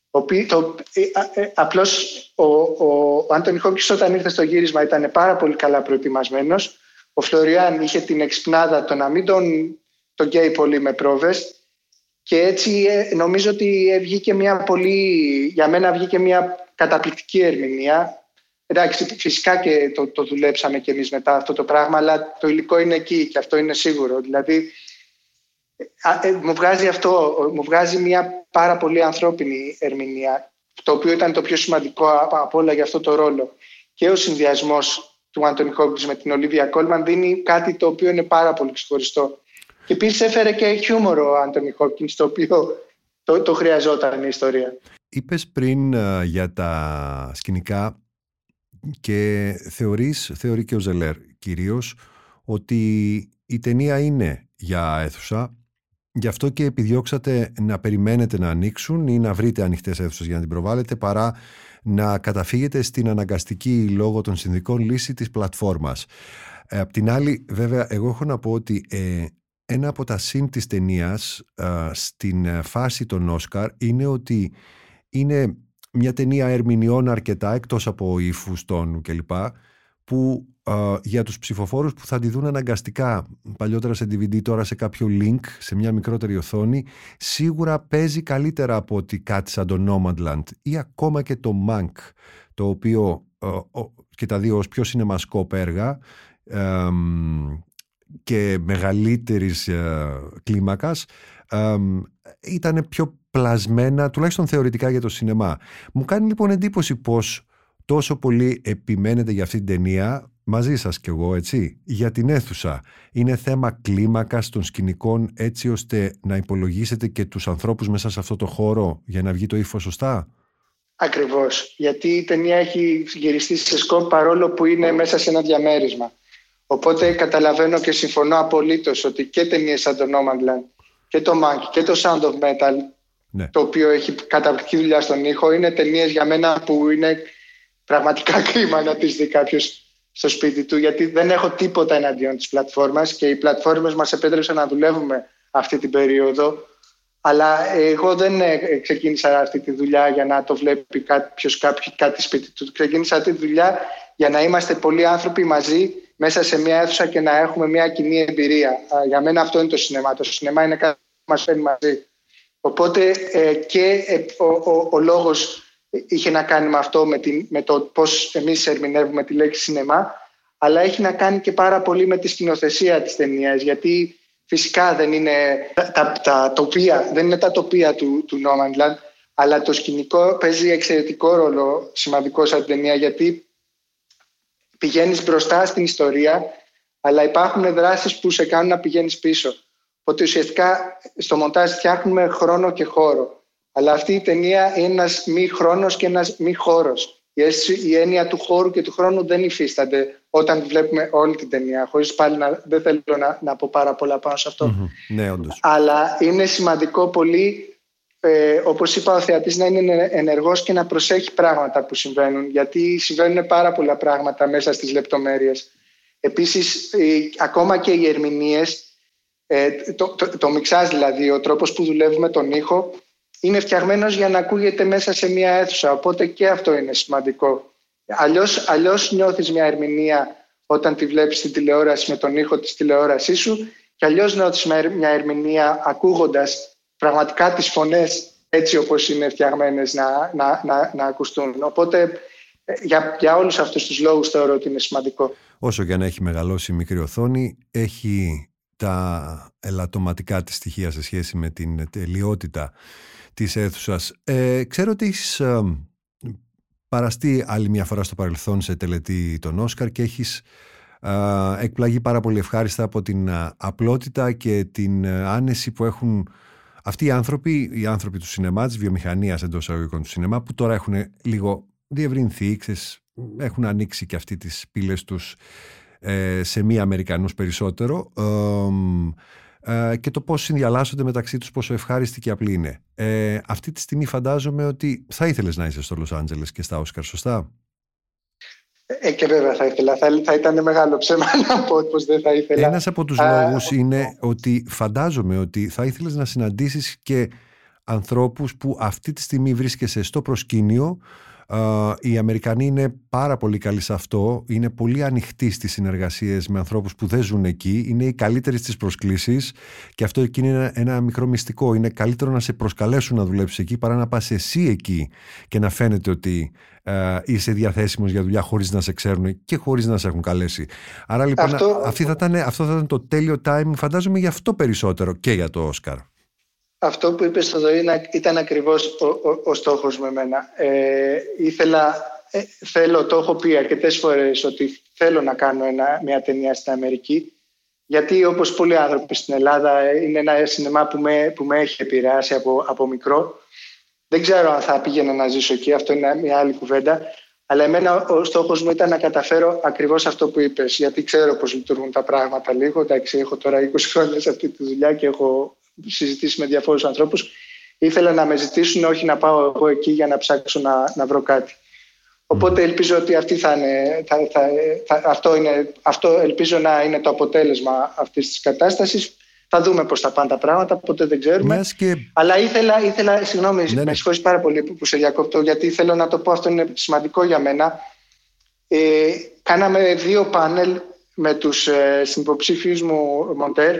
Απλώς ο Άντονι Χόπκινς όταν ήρθε στο γύρισμα ήταν πάρα πολύ καλά προετοιμασμένος. Ο Φλωριάν είχε την εξυπνάδα το να μην τον καίει πολύ με πρόβες. Και έτσι νομίζω ότι για μένα βγήκε μια καταπληκτική ερμηνεία. Εντάξει, φυσικά και το δουλέψαμε κι εμείς μετά αυτό το πράγμα, αλλά το υλικό είναι εκεί και αυτό είναι σίγουρο. Δηλαδή, μου βγάζει μια πάρα πολύ ανθρώπινη ερμηνεία. το οποίο ήταν το πιο σημαντικό από όλα για αυτό το ρόλο, και ο συνδυασμός του Άντονι Χόπκινς με την Ολίβια Κόλμαν δίνει κάτι το οποίο είναι πάρα πολύ ξεχωριστό. Και επίσης έφερε και χιούμορο ο Άντονι Χόπκινς, το οποίο το χρειαζόταν η ιστορία. Είπες πριν για τα σκηνικά και θεωρεί και ο Ζελέρ κυρίως ότι η ταινία είναι για αίθουσα, γι' αυτό και επιδιώξατε να περιμένετε να ανοίξουν ή να βρείτε ανοιχτές αίθουσες για να την προβάλλετε, παρά να καταφύγετε στην αναγκαστική λόγω των συνδικών λύση της πλατφόρμας. Απ' την άλλη, βέβαια, εγώ έχω να πω ότι ένα από τα συν της ταινίας στην φάση των Όσκαρ είναι ότι είναι μια ταινία ερμηνεών αρκετά, εκτός από ύφους, τόνου κλπ, που για τους ψηφοφόρους που θα τη δουν αναγκαστικά παλιότερα σε DVD, τώρα σε κάποιο link, σε μια μικρότερη οθόνη, σίγουρα παίζει καλύτερα από ότι κάτι σαν το Nomadland ή ακόμα και το Mank, το οποίο και τα δύο ως πιο σινεμασκόπ έργα και μεγαλύτερης κλίμακας, ήταν πιο πλασμένα, τουλάχιστον θεωρητικά, για το σινεμά. Μου κάνει λοιπόν εντύπωση πως τόσο πολύ επιμένετε για αυτή την ταινία, μαζί σας κι εγώ, έτσι, για την αίθουσα. Είναι θέμα κλίμακας των σκηνικών, έτσι ώστε να υπολογίσετε και τους ανθρώπους μέσα σε αυτό το χώρο για να βγει το ύφος σωστά. Ακριβώς, γιατί η ταινία έχει γυριστεί σε σκοπ παρόλο που είναι μέσα σε ένα διαμέρισμα. Οπότε καταλαβαίνω και συμφωνώ απολύτως ότι και ταινίες σαν το Nomadland και το Mank και το Sound of Metal, ναι, το οποίο έχει καταπληκτική δουλειά στον ήχο, είναι ταινίες για μένα που είναι πραγματικά κρίμα να τις δει κάποιος στο σπίτι του, γιατί δεν έχω τίποτα εναντίον της πλατφόρμας και οι πλατφόρμες μας επέτρεψαν να δουλεύουμε αυτή την περίοδο, αλλά εγώ δεν ξεκίνησα αυτή τη δουλειά για να το βλέπει κάποιος κάτι σπίτι του. Ξεκίνησα αυτή τη δουλειά για να είμαστε πολλοί άνθρωποι μαζί μέσα σε μια αίθουσα και να έχουμε μια κοινή εμπειρία. Για μένα αυτό είναι το σινεμά. Το σινεμά είναι κάτι που μας φέρνει μαζί. Οπότε και ο λόγος είχε να κάνει με αυτό, με το πώς εμείς ερμηνεύουμε τη λέξη σινεμά, αλλά έχει να κάνει και πάρα πολύ με τη σκηνοθεσία της ταινίας, γιατί φυσικά δεν είναι τα τοπία, δεν είναι τα τοπία του Nomadland, αλλά το σκηνικό παίζει εξαιρετικό ρόλο, σημαντικό σαν ταινία, γιατί πηγαίνεις μπροστά στην ιστορία, αλλά υπάρχουν δράσεις που σε κάνουν να πηγαίνεις πίσω. Οπότε ουσιαστικά στο μοντάζ φτιάχνουμε χρόνο και χώρο. Αλλά αυτή η ταινία είναι ένας μη χρόνος και ένας μη χώρος. Η έννοια του χώρου και του χρόνου δεν υφίστανται όταν βλέπουμε όλη την ταινία. Χωρίς πάλι δεν θέλω να πω πάρα πολλά πάνω σε αυτό. Ναι, όντως. Αλλά είναι σημαντικό πολύ, όπως είπα, ο θεατής να είναι ενεργός και να προσέχει πράγματα που συμβαίνουν. Γιατί συμβαίνουν πάρα πολλά πράγματα μέσα στις λεπτομέρειες. Επίσης, ακόμα και οι ερμηνείες, το μιξάζ δηλαδή, ο τρόπος που δουλεύουμε τον ήχο, είναι φτιαγμένος για να ακούγεται μέσα σε μια αίθουσα, οπότε και αυτό είναι σημαντικό. Αλλιώς νιώθεις μια ερμηνεία όταν τη βλέπεις στην τηλεόραση με τον ήχο της τηλεόρασής σου, και αλλιώς νιώθεις μια ερμηνεία ακούγοντας πραγματικά τις φωνές έτσι όπως είναι φτιαγμένες να ακουστούν. Οπότε για όλους αυτούς τους λόγους θεωρώ ότι είναι σημαντικό. Όσο και να έχει μεγαλώσει η μικρή οθόνη, έχει τα ελαττωματικά της στοιχεία σε σχέση με την τελειότητα της αίθουσας. Ξέρω ότι έχεις παραστεί άλλη μια φορά στο παρελθόν σε τελετή των Όσκαρ και έχεις εκπλαγεί πάρα πολύ ευχάριστα από την απλότητα και την άνεση που έχουν αυτοί οι άνθρωποι του σινεμά, της βιομηχανίας εντός εισαγωγικών του σινεμά, που τώρα έχουν λίγο διευρυνθεί, έχουν ανοίξει και αυτοί τις πύλες τους σε μη Αμερικανούς περισσότερο, και το πώς συνδιαλλάσσονται μεταξύ τους, πόσο ευχάριστοι και απλοί είναι. Αυτή τη στιγμή φαντάζομαι ότι θα ήθελες να είσαι στο Λος Άντζελες και στα Όσκαρ, σωστά? Και βέβαια θα ήθελα. Θα ήταν μεγάλο ψέμα να πω πως δεν θα ήθελα. Ένας από τους λόγους είναι ότι φαντάζομαι ότι θα ήθελες να συναντήσεις και ανθρώπους που αυτή τη στιγμή βρίσκεσαι στο προσκήνιο. Οι Αμερικανοί είναι πάρα πολύ καλοί σε αυτό, είναι πολύ ανοιχτοί στις συνεργασίες με ανθρώπους που δεν ζουν εκεί, είναι οι καλύτεροι στις προσκλήσεις, και αυτό εκεί είναι ένα μικρό μυστικό. Είναι καλύτερο να σε προσκαλέσουν να δουλέψεις εκεί παρά να πας εσύ εκεί και να φαίνεται ότι είσαι διαθέσιμος για δουλειά χωρίς να σε ξέρουν και χωρίς να σε έχουν καλέσει. Άρα λοιπόν αυτό θα ήταν το τέλειο timing, φαντάζομαι, γι' αυτό περισσότερο και για το Όσκαρ. Αυτό που είπες στο Δωρή ήταν ακριβώς ο στόχος με εμένα. Το έχω πει αρκετές φορές ότι θέλω να κάνω μια ταινία στην Αμερική, γιατί όπως πολλοί άνθρωποι στην Ελλάδα είναι ένα σινεμά που με έχει επηρεάσει από μικρό. Δεν ξέρω αν θα πήγαινα να ζήσω εκεί, αυτό είναι μια άλλη κουβέντα. Αλλά εμένα ο στόχος μου ήταν να καταφέρω ακριβώς αυτό που είπες, γιατί ξέρω πώς λειτουργούν τα πράγματα λίγο. Εντάξει, έχω τώρα 20 χρόνια σε αυτή τη δουλειά και έχω συζητήσει με διαφόρους ανθρώπους. Ήθελα να με ζητήσουν, όχι να πάω εγώ εκεί για να ψάξω να βρω κάτι. Οπότε ελπίζω ότι αυτό ελπίζω να είναι το αποτέλεσμα αυτής της κατάστασης. Θα δούμε πώς θα πάνε τα πράγματα, ποτέ δεν ξέρουμε. Αλλά ήθελα συγγνώμη, με συγχωρείς πάρα πολύ που σε διακόπτω, γιατί θέλω να το πω, αυτό είναι σημαντικό για μένα. Κάναμε 2 πάνελ με τους συνυποψήφιους μου μοντέρ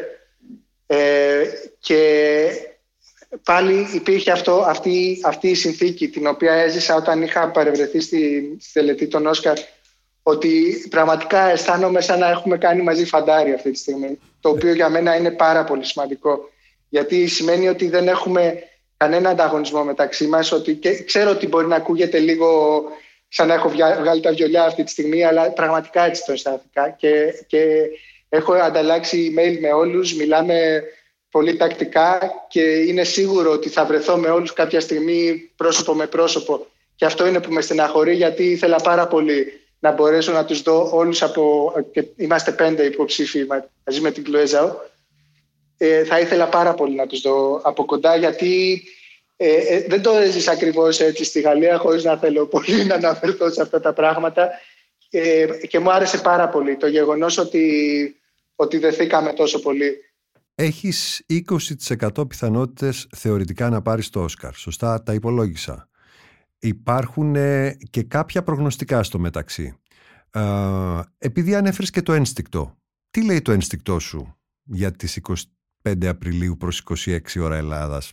και πάλι υπήρχε αυτή η συνθήκη την οποία έζησα όταν είχα παρευρεθεί στη τελετή των Όσκαρ, ότι πραγματικά αισθάνομαι σαν να έχουμε κάνει μαζί φαντάρι αυτή τη στιγμή, το οποίο για μένα είναι πάρα πολύ σημαντικό, γιατί σημαίνει ότι δεν έχουμε κανένα ανταγωνισμό μεταξύ μας, και ξέρω ότι μπορεί να ακούγεται λίγο σαν να έχω βγάλει τα βιολιά αυτή τη στιγμή, αλλά πραγματικά έτσι το αισθάνθηκα και έχω ανταλλάξει email με όλους, μιλάμε πολύ τακτικά και είναι σίγουρο ότι θα βρεθώ με όλους κάποια στιγμή πρόσωπο με πρόσωπο, και αυτό είναι που με στεναχωρεί, γιατί ήθελα πάρα πολύ να μπορέσω να τους δω όλους και είμαστε 5 υποψήφοι μαζί με την Chloé Zhao. Θα ήθελα πάρα πολύ να τους δω από κοντά, γιατί δεν το έζησα ακριβώς έτσι στη Γαλλία, χωρίς να θέλω πολύ να αναφερθώ σε αυτά τα πράγματα, και μου άρεσε πάρα πολύ το γεγονός ότι δεθήκαμε τόσο πολύ. Έχεις 20% πιθανότητες θεωρητικά να πάρεις το Όσκαρ. Σωστά τα υπολόγισα. Υπάρχουν και κάποια προγνωστικά στο μεταξύ. Επειδή ανέφερες και το ένστικτο, τι λέει το ένστικτό σου για τις 25 Απριλίου προς 26 ώρα Ελλάδας?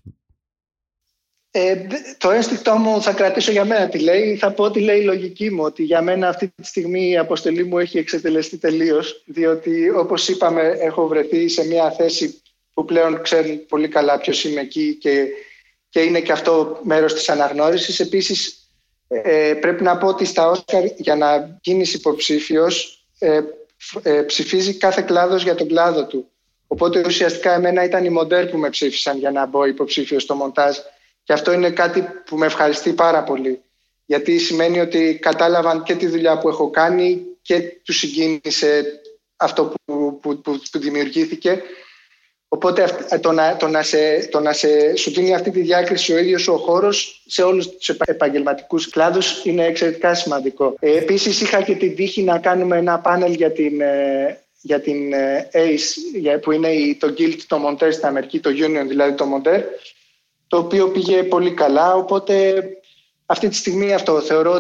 Το ένστικτό μου θα κρατήσω για μένα τι λέει. Θα πω τι λέει η λογική μου, ότι για μένα αυτή τη στιγμή η αποστολή μου έχει εξετελεστεί τελείως, διότι όπως είπαμε έχω βρεθεί σε μια θέση που πλέον ξέρουν πολύ καλά ποιος είμαι εκεί και είναι και αυτό μέρος της αναγνώρισης. Επίσης πρέπει να πω ότι στα Όσκαρ, για να γίνεις υποψήφιος, ψηφίζει κάθε κλάδος για τον κλάδο του. Οπότε ουσιαστικά εμένα ήταν οι μοντέρ που με ψήφισαν για να μπω υποψήφιος στο μοντάζ. Και αυτό είναι κάτι που με ευχαριστεί πάρα πολύ, γιατί σημαίνει ότι κατάλαβαν και τη δουλειά που έχω κάνει και τους συγκίνησε αυτό που δημιουργήθηκε. Οπότε το να σου δίνει αυτή τη διάκριση ο ίδιος ο χώρος σε όλους τους επαγγελματικούς κλάδους είναι εξαιρετικά σημαντικό. Επίσης είχα και την τύχη να κάνουμε ένα πάνελ για την ACE, που είναι το Guild των Μοντέρ στην Αμερική, το Union δηλαδή το Μοντέρ, το οποίο πήγε πολύ καλά, οπότε αυτή τη στιγμή αυτό θεωρώ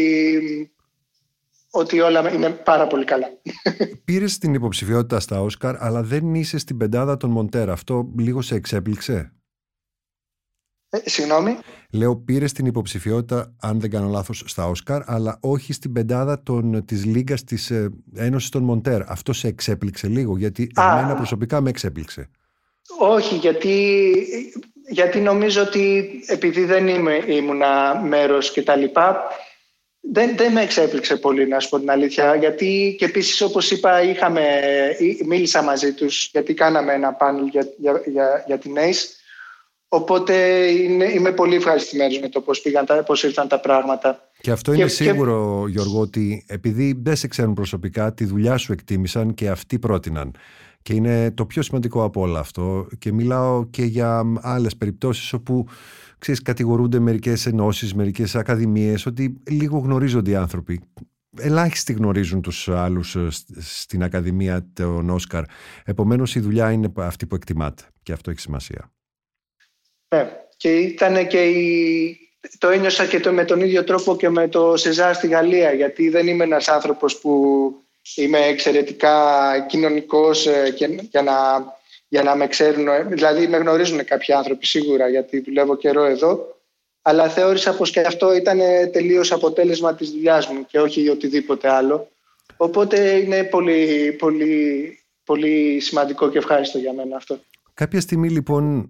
ότι όλα είναι πάρα πολύ καλά. Πήρες την υποψηφιότητα στα Όσκαρ, αλλά δεν είσαι στην πεντάδα των Μοντέρ. Αυτό λίγο σε εξέπληξε? Συγγνώμη? Λέω, πήρες την υποψηφιότητα, αν δεν κάνω λάθος, στα Όσκαρ, αλλά όχι στην πεντάδα της Λίγκας της Ένωσης των Μοντέρ. Αυτό σε εξέπληξε λίγο? Γιατί εμένα προσωπικά με εξέπληξε. Όχι, γιατί νομίζω ότι επειδή δεν ήμουνα μέρος και τα λοιπά, δεν με εξέπληξε πολύ, να σου πω την αλήθεια, γιατί και επίσης όπως είπα μίλησα μαζί τους, γιατί κάναμε ένα πάνελ για την ACE, οπότε είμαι πολύ ευχαριστημένος με το πώς ήρθαν τα πράγματα. Και αυτό είναι σίγουρο, Γιώργο, ότι επειδή δεν σε ξέρουν προσωπικά, τη δουλειά σου εκτίμησαν και αυτοί πρότειναν. Και είναι το πιο σημαντικό από όλο αυτό, και μιλάω και για άλλες περιπτώσεις όπου κατηγορούνται μερικές ενώσεις, μερικές ακαδημίες, ότι λίγο γνωρίζονται οι άνθρωποι. Ελάχιστοι γνωρίζουν τους άλλους στην Ακαδημία των Όσκαρ. Επομένως η δουλειά είναι αυτή που εκτιμάται, και αυτό έχει σημασία. Και ήταν το ένιωσα και με τον ίδιο τρόπο και με το Σεζάρ στη Γαλλία, γιατί δεν είμαι ένας άνθρωπος που είμαι εξαιρετικά κοινωνικός για να με ξέρουν. Δηλαδή με γνωρίζουν κάποιοι άνθρωποι σίγουρα, γιατί δουλεύω καιρό εδώ, αλλά θεώρησα πως και αυτό ήταν τελείως αποτέλεσμα της δουλειάς μου και όχι οτιδήποτε άλλο. Οπότε είναι πολύ, πολύ, πολύ σημαντικό και ευχάριστο για μένα αυτό. Κάποια στιγμή λοιπόν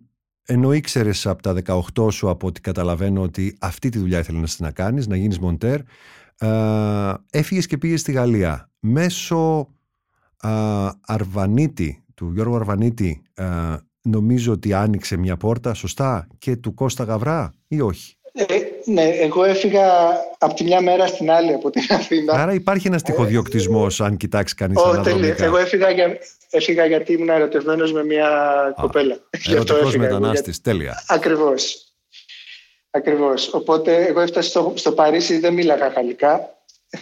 ενώ ήξερες από τα 18 σου, από ό,τι καταλαβαίνω, ότι αυτή τη δουλειά ήθελες να κάνεις, να γίνεις μοντέρ, έφυγες και πήγες στη Γαλλία. Μέσω Αρβανίτη, του Γιώργου Αρβανίτη, νομίζω ότι άνοιξε μια πόρτα, σωστά, και του Κώστα Γαβρά, ή όχι? Ναι, εγώ έφυγα από τη μια μέρα στην άλλη από την Αθήνα. Άρα υπάρχει ένας τυχοδιοκτισμός, αν κοιτάξει κανείς αναδρομικά. Εγώ έφυγα γιατί ήμουν ερωτευμένος με μια κοπέλα. Ερωτικός μετανάστης, τέλεια. Ακριβώς. Οπότε εγώ έφτασα στο Παρίσι, δεν μίλαγα γαλλικά.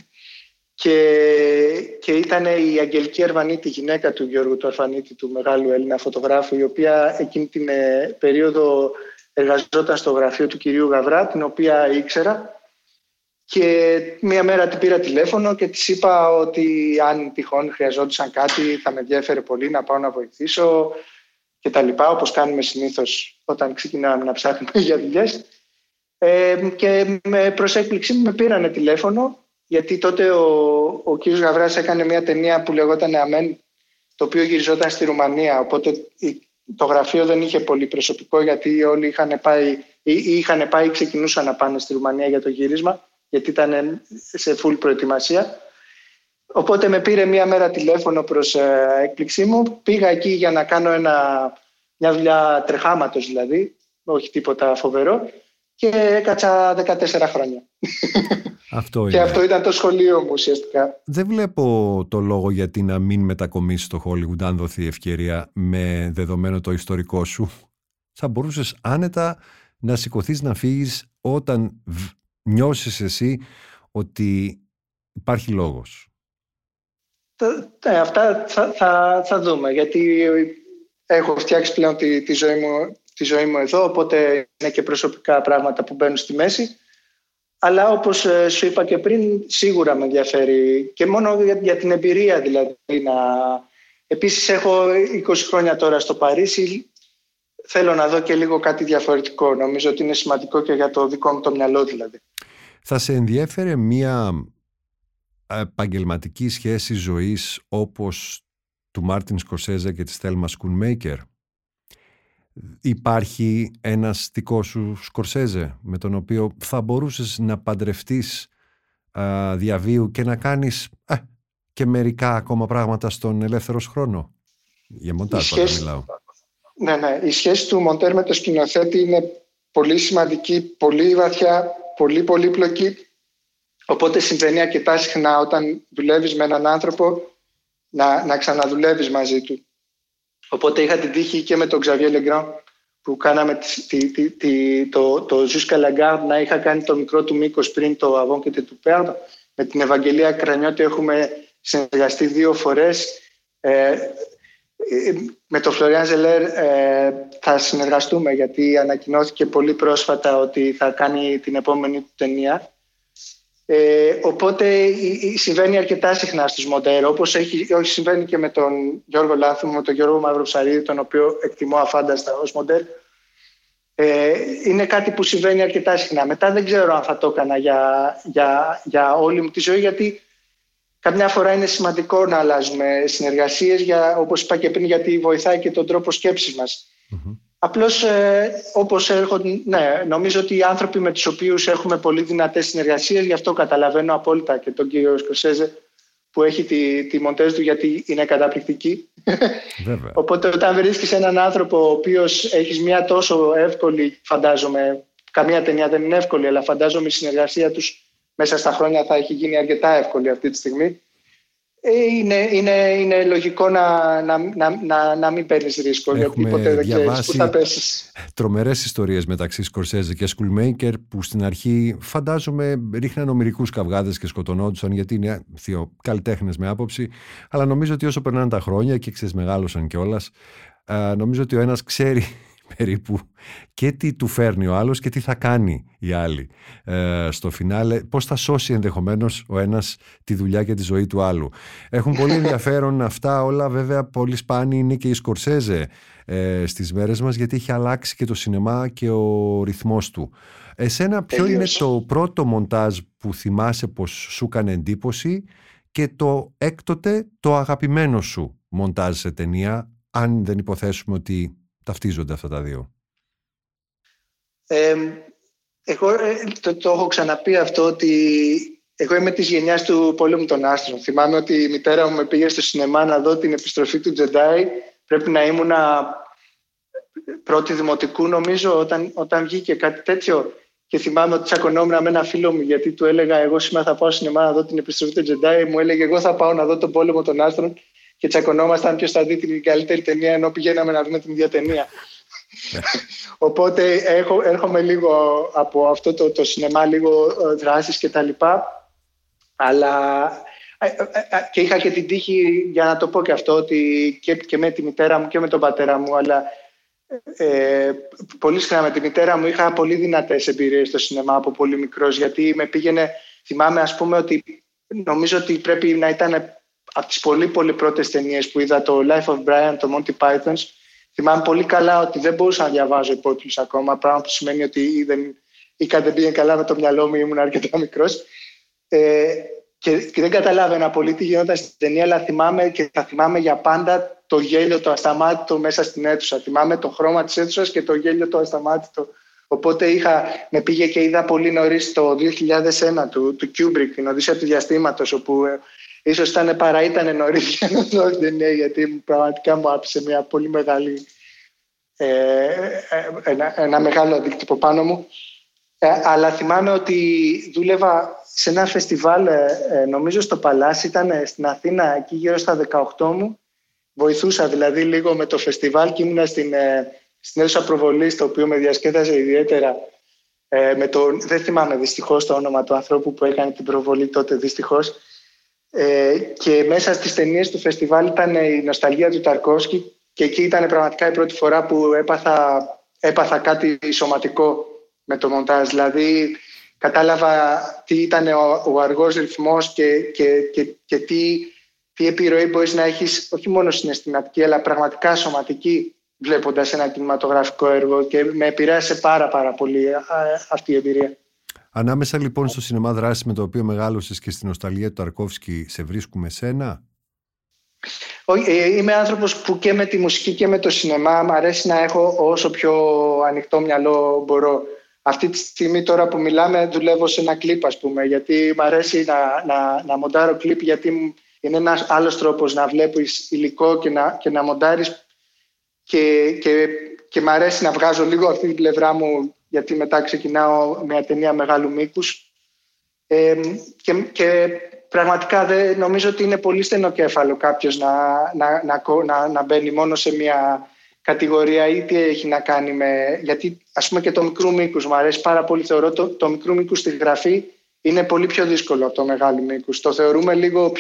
Και ήταν η Αγγελική Αρβανίτη, η γυναίκα του Γιώργου του Αρβανίτη, του μεγάλου Έλληνα φωτογράφου, η οποία εκείνη την περίοδο εργαζόταν στο γραφείο του κυρίου Γαβρά, την οποία ήξερα, και μία μέρα την πήρα τηλέφωνο και της είπα ότι αν τυχόν χρειαζόντουσαν κάτι θα με ενδιέφερε πολύ να πάω να βοηθήσω και τα λοιπά, όπως κάνουμε συνήθως όταν ξεκινάμε να ψάχνουμε για δουλειές. Και προς έκπληξή μου με πήρανε τηλέφωνο, γιατί τότε ο κύριος Γαβράς έκανε μια ταινία που λεγόταν «Αμέν», το οποίο γυριζόταν στη Ρουμανία, οπότε το γραφείο δεν είχε πολύ προσωπικό, γιατί όλοι είχαν πάει ή ξεκινούσαν να πάνε στη Ρουμανία για το γύρισμα, γιατί ήταν σε full προετοιμασία. Οπότε με πήρε μία μέρα τηλέφωνο προς έκπληξή μου. Πήγα εκεί για να κάνω μια δουλειά τρεχάματος, δηλαδή, όχι τίποτα φοβερό, και έκατσα 14 χρόνια. Και αυτό ήταν το σχολείο μου ουσιαστικά. Δεν βλέπω το λόγο γιατί να μην μετακομίσεις στο Hollywood, αν δοθεί ευκαιρία, με δεδομένο το ιστορικό σου. Θα μπορούσες άνετα να σηκωθείς να φύγεις όταν νιώσεις εσύ ότι υπάρχει λόγος. Αυτά θα δούμε, γιατί έχω φτιάξει πλέον τη ζωή μου εδώ, οπότε είναι και προσωπικά πράγματα που μπαίνουν στη μέση. Αλλά όπως σου είπα και πριν, σίγουρα με ενδιαφέρει και μόνο για την εμπειρία, δηλαδή. Επίσης έχω 20 χρόνια τώρα στο Παρίσι, θέλω να δω και λίγο κάτι διαφορετικό. Νομίζω ότι είναι σημαντικό και για το δικό μου το μυαλό, δηλαδή. Θα σε ενδιέφερε μια επαγγελματική σχέση ζωής όπως του Μάρτιν Σκορσέζε και της Θέλμα Σκουνμέικερ? Υπάρχει ένας δικός σου Σκορσέζε με τον οποίο θα μπορούσες να παντρευτείς διαβίου και να κάνεις και μερικά ακόμα πράγματα στον ελεύθερο χρόνο? Για μοντάζ πάντα μιλάω. Ναι. Η σχέση του μοντέρ με το σκηνοθέτη είναι πολύ σημαντική, πολύ βαθιά, πολύ πολύπλοκη. Οπότε συμβαίνει αρκετά συχνά όταν δουλεύεις με έναν άνθρωπο να ξαναδουλεύεις μαζί του. Οπότε είχα την τύχη και με τον Xavier Legrand που κάναμε το Jusqu'à la Garde, να είχα κάνει το μικρό του μήκος πριν το Avant και του Perdre. Με την Ευαγγελία Κρανιώτη έχουμε συνεργαστεί 2 φορές. Με τον Florian Zeller θα συνεργαστούμε, γιατί ανακοινώθηκε πολύ πρόσφατα ότι θα κάνει την επόμενη του ταινία. Οπότε συμβαίνει αρκετά συχνά στους μοντέρ, όπως συμβαίνει και με τον Γιώργο Λάνθιμο, με τον Γιώργο Μαυροψαρίδη, τον οποίο εκτιμώ αφάνταστα ως μοντέρ. Είναι κάτι που συμβαίνει αρκετά συχνά. Μετά δεν ξέρω αν θα το έκανα για όλη μου τη ζωή, γιατί καμιά φορά είναι σημαντικό να αλλάζουμε συνεργασίες, όπως είπα και πριν, γιατί βοηθάει και τον τρόπο σκέψης μας. Mm-hmm. Απλώς όπως νομίζω ότι οι άνθρωποι με τους οποίους έχουμε πολύ δυνατές συνεργασίες, γι' αυτό καταλαβαίνω απόλυτα και τον κύριο Σκορσέζε που έχει τη μοντέζ του, γιατί είναι καταπληκτική. Βέβαια. Οπότε όταν βρίσκεις έναν άνθρωπο ο οποίος έχεις μια τόσο εύκολη, φαντάζομαι, καμία ταινία δεν είναι εύκολη, αλλά φαντάζομαι η συνεργασία τους μέσα στα χρόνια θα έχει γίνει αρκετά εύκολη αυτή τη στιγμή. Είναι λογικό να μην παίρνεις ρίσκο, γιατί ποτέ δεν ξέρεις που θα πέσεις. Τρομερές ιστορίες μεταξύ Σκορσέζε και Σκουλμέικερ, που στην αρχή φαντάζομαι ρίχναν ομηρικούς καυγάδες και σκοτωνόντουσαν, γιατί είναι δύο καλλιτέχνες με άποψη, αλλά νομίζω ότι όσο περνάνε τα χρόνια και μεγάλωσαν κιόλας, νομίζω ότι ο ένας ξέρει περίπου και τι του φέρνει ο άλλος και τι θα κάνει η άλλη στο φινάλε, πώς θα σώσει ενδεχομένως ο ένας τη δουλειά και τη ζωή του άλλου. Έχουν πολύ ενδιαφέρον αυτά όλα, βέβαια πολύ σπάνιοι είναι και οι Σκορσέζε στις μέρες μας, γιατί έχει αλλάξει και το σινεμά και ο ρυθμός του. Εσένα ποιο είναι το πρώτο μοντάζ που θυμάσαι πως σου έκανε εντύπωση και το έκτοτε το αγαπημένο σου μοντάζ σε ταινία, αν δεν υποθέσουμε ότι ταυτίζονται αυτά τα δύο? Εγώ το έχω ξαναπεί αυτό, ότι εγώ είμαι της γενιάς του Πόλεμου των Άστρων. Θυμάμαι ότι η μητέρα μου με πήγε στο σινεμά να δω την επιστροφή του Τζεντάι. Πρέπει να ήμουνα πρώτη δημοτικού, νομίζω, όταν βγήκε κάτι τέτοιο. Και θυμάμαι ότι τσακωνόμουν με ένα φίλο μου, γιατί του έλεγα: εγώ σήμερα θα πάω στο σινεμά να δω την επιστροφή του Τζεντάι. Μου έλεγε: εγώ θα πάω να δω τον Πόλεμο των Άστρων. Και τσακωνόμασταν ποιος θα δει την καλύτερη ταινία, ενώ πηγαίναμε να δούμε την ίδια ταινία. Οπότε έρχομαι λίγο από αυτό το σινεμά, λίγο δράσεις και τα λοιπά. Αλλά και είχα και την τύχη, για να το πω και αυτό, ότι και με τη μητέρα μου και με τον πατέρα μου, αλλά πολύ συχνά με τη μητέρα μου είχα πολύ δυνατές εμπειρίες στο σινεμά από πολύ μικρός, γιατί με πήγαινε, θυμάμαι ας πούμε ότι νομίζω ότι πρέπει να ήταν από τις πολύ πολύ πρώτες ταινίες που είδα, το Life of Brian, το Monty Python's. Θυμάμαι πολύ καλά ότι δεν μπορούσα να διαβάζω υπότιτλους ακόμα, πράγμα που σημαίνει ότι δεν πήγαινε καλά με το μυαλό μου, ήμουν αρκετά μικρός. Και δεν καταλάβαινα πολύ τι γινόταν στην ταινία, αλλά θυμάμαι και θα θυμάμαι για πάντα το γέλιο το ασταμάτητο μέσα στην αίθουσα. Θυμάμαι το χρώμα της αίθουσας και το γέλιο το ασταμάτητο. Οπότε με πήγε και είδα πολύ νωρίς το 2001 του Kubrick, την Οδύσσεια του Διαστήματος, όπου ίσως ήταν νωρίς για να δω την ταινία, γιατί πραγματικά μου άφησε μια πολύ μεγάλη, ένα μεγάλο αντίκτυπο πάνω μου. Αλλά θυμάμαι ότι δούλευα σε ένα φεστιβάλ, νομίζω στο Παλάσι, ήταν στην Αθήνα, εκεί γύρω στα 18 μου. Βοηθούσα δηλαδή λίγο με το φεστιβάλ και ήμουνα στην αίθουσα προβολής, το οποίο με διασκέδαζε ιδιαίτερα. Δεν θυμάμαι δυστυχώς το όνομα του ανθρώπου που έκανε την προβολή τότε, δυστυχώς. Και μέσα στις ταινίες του φεστιβάλ ήταν η νοσταλγία του Ταρκόφσκι, και εκεί ήταν πραγματικά η πρώτη φορά που έπαθα κάτι σωματικό με το μοντάζ. Δηλαδή κατάλαβα τι ήταν ο αργός ρυθμός και τι επιρροή μπορείς να έχεις, όχι μόνο συναισθηματική αλλά πραγματικά σωματική, βλέποντας ένα κινηματογραφικό έργο, και με επηρέασε πάρα πολύ αυτή η εμπειρία. Ανάμεσα λοιπόν στο σινεμά δράση με το οποίο μεγάλωσες και στην νοσταλγία του Ταρκόφσκι, σε βρίσκουμε σένα? Είμαι άνθρωπος που και με τη μουσική και με το σινεμά μου αρέσει να έχω όσο πιο ανοιχτό μυαλό μπορώ. Αυτή τη στιγμή τώρα που μιλάμε δουλεύω σε ένα κλιπ, ας πούμε, γιατί μου αρέσει να μοντάρω κλιπ, γιατί είναι ένας άλλος τρόπος να βλέπεις υλικό και να μοντάρεις, και μου αρέσει να βγάζω λίγο αυτή την πλευρά μου, γιατί μετά ξεκινάω μια ταινία μεγάλου μήκους. Και πραγματικά νομίζω ότι είναι πολύ στενοκέφαλο κάποιος να μπαίνει μόνο σε μια κατηγορία, ή τι έχει να κάνει γιατί ας πούμε και το μικρού μήκους μου αρέσει πάρα πολύ. Θεωρώ το μικρού μήκους στη γραφή είναι πολύ πιο δύσκολο από το μεγάλου μήκους. Το θεωρούμε λίγο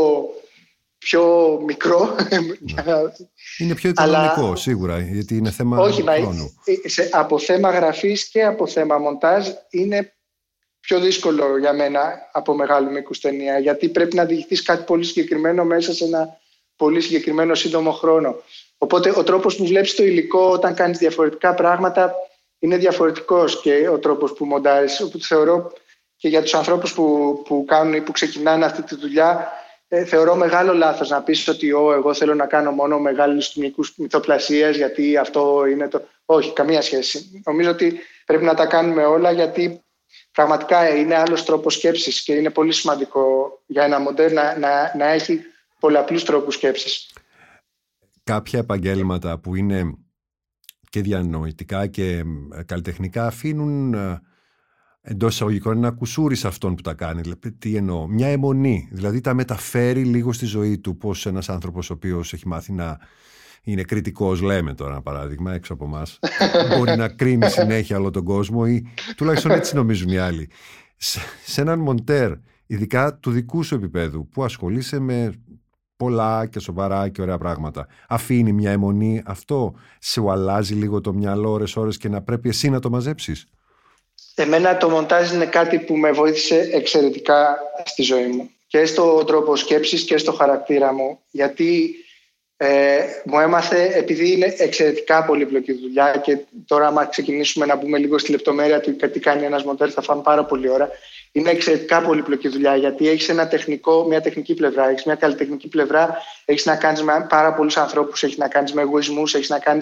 πιο μικρό. Είναι πιο οικονομικό σίγουρα, γιατί είναι θέμα χρόνου. Από θέμα γραφής και από θέμα μοντάζ είναι πιο δύσκολο για μένα από μεγάλου μήκους ταινία, γιατί πρέπει να διηγηθείς κάτι πολύ συγκεκριμένο μέσα σε ένα πολύ συγκεκριμένο σύντομο χρόνο. Οπότε ο τρόπος που βλέπεις το υλικό όταν κάνεις διαφορετικά πράγματα είναι διαφορετικός, και ο τρόπος που μοντάρεις. Οπότε θεωρώ και για τους ανθρώπους που κάνουν ή που ξεκινάνε αυτή τη δουλειά, θεωρώ μεγάλο λάθος να πεις ότι εγώ θέλω να κάνω μόνο μεγάλους μήκους μυθοπλασίες, γιατί αυτό είναι το... Όχι, καμία σχέση. Νομίζω ότι πρέπει να τα κάνουμε όλα, γιατί πραγματικά είναι άλλος τρόπος σκέψης, και είναι πολύ σημαντικό για ένα μοντέρ να έχει πολλαπλούς τρόπους σκέψης. Κάποια επαγγέλματα που είναι και διανοητικά και καλλιτεχνικά αφήνουν εντός εισαγωγικών ένα κουσούρι σε αυτόν που τα κάνει. Τι εννοώ? Μια αιμονή. Δηλαδή τα μεταφέρει λίγο στη ζωή του, πως ένας άνθρωπος ο οποίος έχει μάθει να είναι κριτικός, λέμε τώρα ένα παράδειγμα έξω από εμάς, μπορεί να κρίνει συνέχεια όλο τον κόσμο, ή τουλάχιστον έτσι νομίζουν οι άλλοι. Σε έναν μοντέρ, ειδικά του δικού σου επίπεδου, που ασχολείσαι με πολλά και σοβαρά και ωραία πράγματα, αφήνει μια αιμονή αυτό? Σου αλλάζει λίγο το μυαλό ώρες και να πρέπει εσύ να το μαζέψεις? Εμένα το μοντάζ είναι κάτι που με βοήθησε εξαιρετικά στη ζωή μου, και στο τρόπο σκέψης και στο χαρακτήρα μου, γιατί μου έμαθε, επειδή είναι εξαιρετικά πολύπλοκη δουλειά, και τώρα άμα ξεκινήσουμε να μπούμε λίγο στη λεπτομέρεια του τι κάνει ένας μοντέρ θα φάμε πάρα πολλή ώρα. Είναι εξαιρετικά πολύπλοκη δουλειά, γιατί έχεις μια τεχνική πλευρά, έχεις μια καλλιτεχνική πλευρά, έχεις να κάνεις με πάρα πολλούς ανθρώπους, έχεις να κάνεις με εγωισμούς, έχεις να κάνεις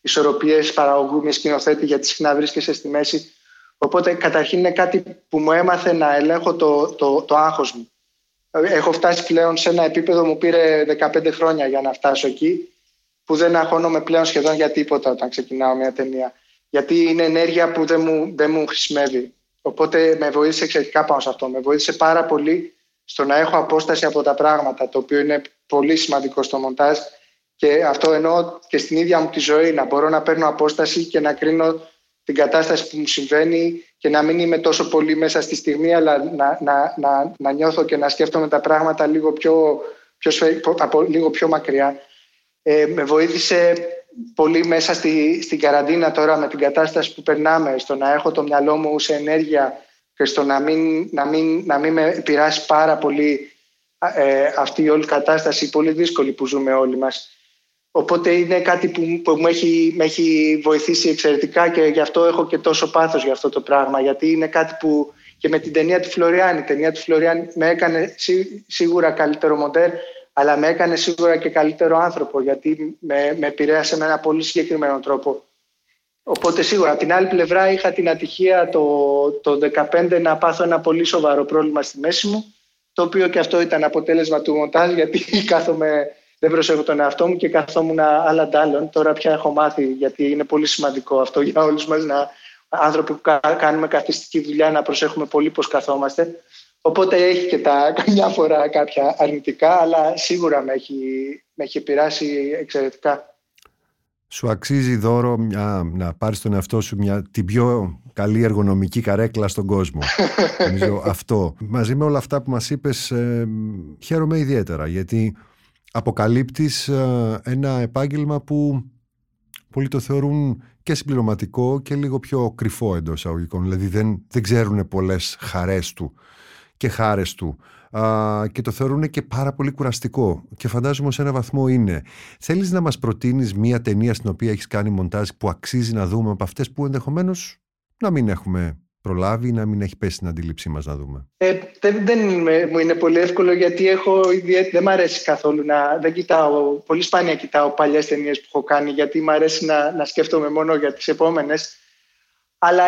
ισορροπίες παραγωγού, μια σκηνοθέτη, γιατί συχνά βρίσκεσαι στη μέση. Οπότε καταρχήν είναι κάτι που μου έμαθε να ελέγχω το άγχος μου. Έχω φτάσει πλέον σε ένα επίπεδο, μου πήρε 15 χρόνια για να φτάσω εκεί, που δεν αγχώνομαι πλέον σχεδόν για τίποτα όταν ξεκινάω μια ταινία. Γιατί είναι ενέργεια που δεν μου χρησιμεύει. Οπότε με βοήθησε εξαιρετικά πάνω σε αυτό. Με βοήθησε πάρα πολύ στο να έχω απόσταση από τα πράγματα, το οποίο είναι πολύ σημαντικό στο μοντάζ. Και αυτό εννοώ και στην ίδια μου τη ζωή, να μπορώ να παίρνω απόσταση και να κρίνω την κατάσταση που μου συμβαίνει και να μην είμαι τόσο πολύ μέσα στη στιγμή, αλλά να νιώθω και να σκέφτομαι τα πράγματα λίγο πιο μακριά. Με βοήθησε πολύ μέσα στην καραντίνα τώρα, με την κατάσταση που περνάμε, στο να έχω το μυαλό μου σε ενέργεια και στο να μην με επηρεάσει πάρα πολύ αυτή η όλη κατάσταση πολύ δύσκολη που ζούμε όλοι μας. Οπότε είναι κάτι που με έχει βοηθήσει εξαιρετικά και γι' αυτό έχω και τόσο πάθος για αυτό το πράγμα, γιατί είναι κάτι που και με την ταινία του Φλωριάν. Η ταινία του Φλωριάν με έκανε σίγουρα καλύτερο μοντέρ, αλλά με έκανε σίγουρα και καλύτερο άνθρωπο, γιατί με επηρέασε με ένα πολύ συγκεκριμένο τρόπο. Οπότε σίγουρα, από την άλλη πλευρά είχα την ατυχία το 2015 να πάθω ένα πολύ σοβαρό πρόβλημα στη μέση μου, το οποίο και αυτό ήταν αποτέλεσμα του μοντάζ, γιατί δεν προσέχω τον εαυτό μου και καθόμουν άλλα ντάλλον. Τώρα πια έχω μάθει, γιατί είναι πολύ σημαντικό αυτό για όλους μας, άνθρωποι που κάνουμε καθιστική δουλειά, να προσέχουμε πολύ πώς καθόμαστε. Οπότε έχει και καμιά φορά κάποια αρνητικά, αλλά σίγουρα με έχει επηρεάσει εξαιρετικά. Σου αξίζει, Δώρο, να πάρεις τον εαυτό σου την πιο καλή εργονομική καρέκλα στον κόσμο. Νομίζω αυτό. Μαζί με όλα αυτά που μας είπες, χαίρομαι ιδιαίτερα, γιατί αποκαλύπτεις ένα επάγγελμα που πολλοί το θεωρούν και συμπληρωματικό και λίγο πιο κρυφό εντός εισαγωγικών. Δηλαδή δεν ξέρουν πολλές χαρές του και χάρες του και το θεωρούν και πάρα πολύ κουραστικό, και φαντάζομαι σε ένα βαθμό είναι. Θέλεις να μας προτείνεις μια ταινία στην οποία έχεις κάνει μοντάζ που αξίζει να δούμε, από αυτές που ενδεχομένως να μην έχουμε προλάβει, να μην έχει πέσει στην αντίληψή μας να δούμε? Δεν μου είναι πολύ εύκολο, γιατί δεν μ' αρέσει καθόλου δεν κοιτάω, πολύ σπάνια κοιτάω παλιές ταινίες που έχω κάνει, γιατί μ' αρέσει να σκέφτομαι μόνο για τις επόμενες. Αλλά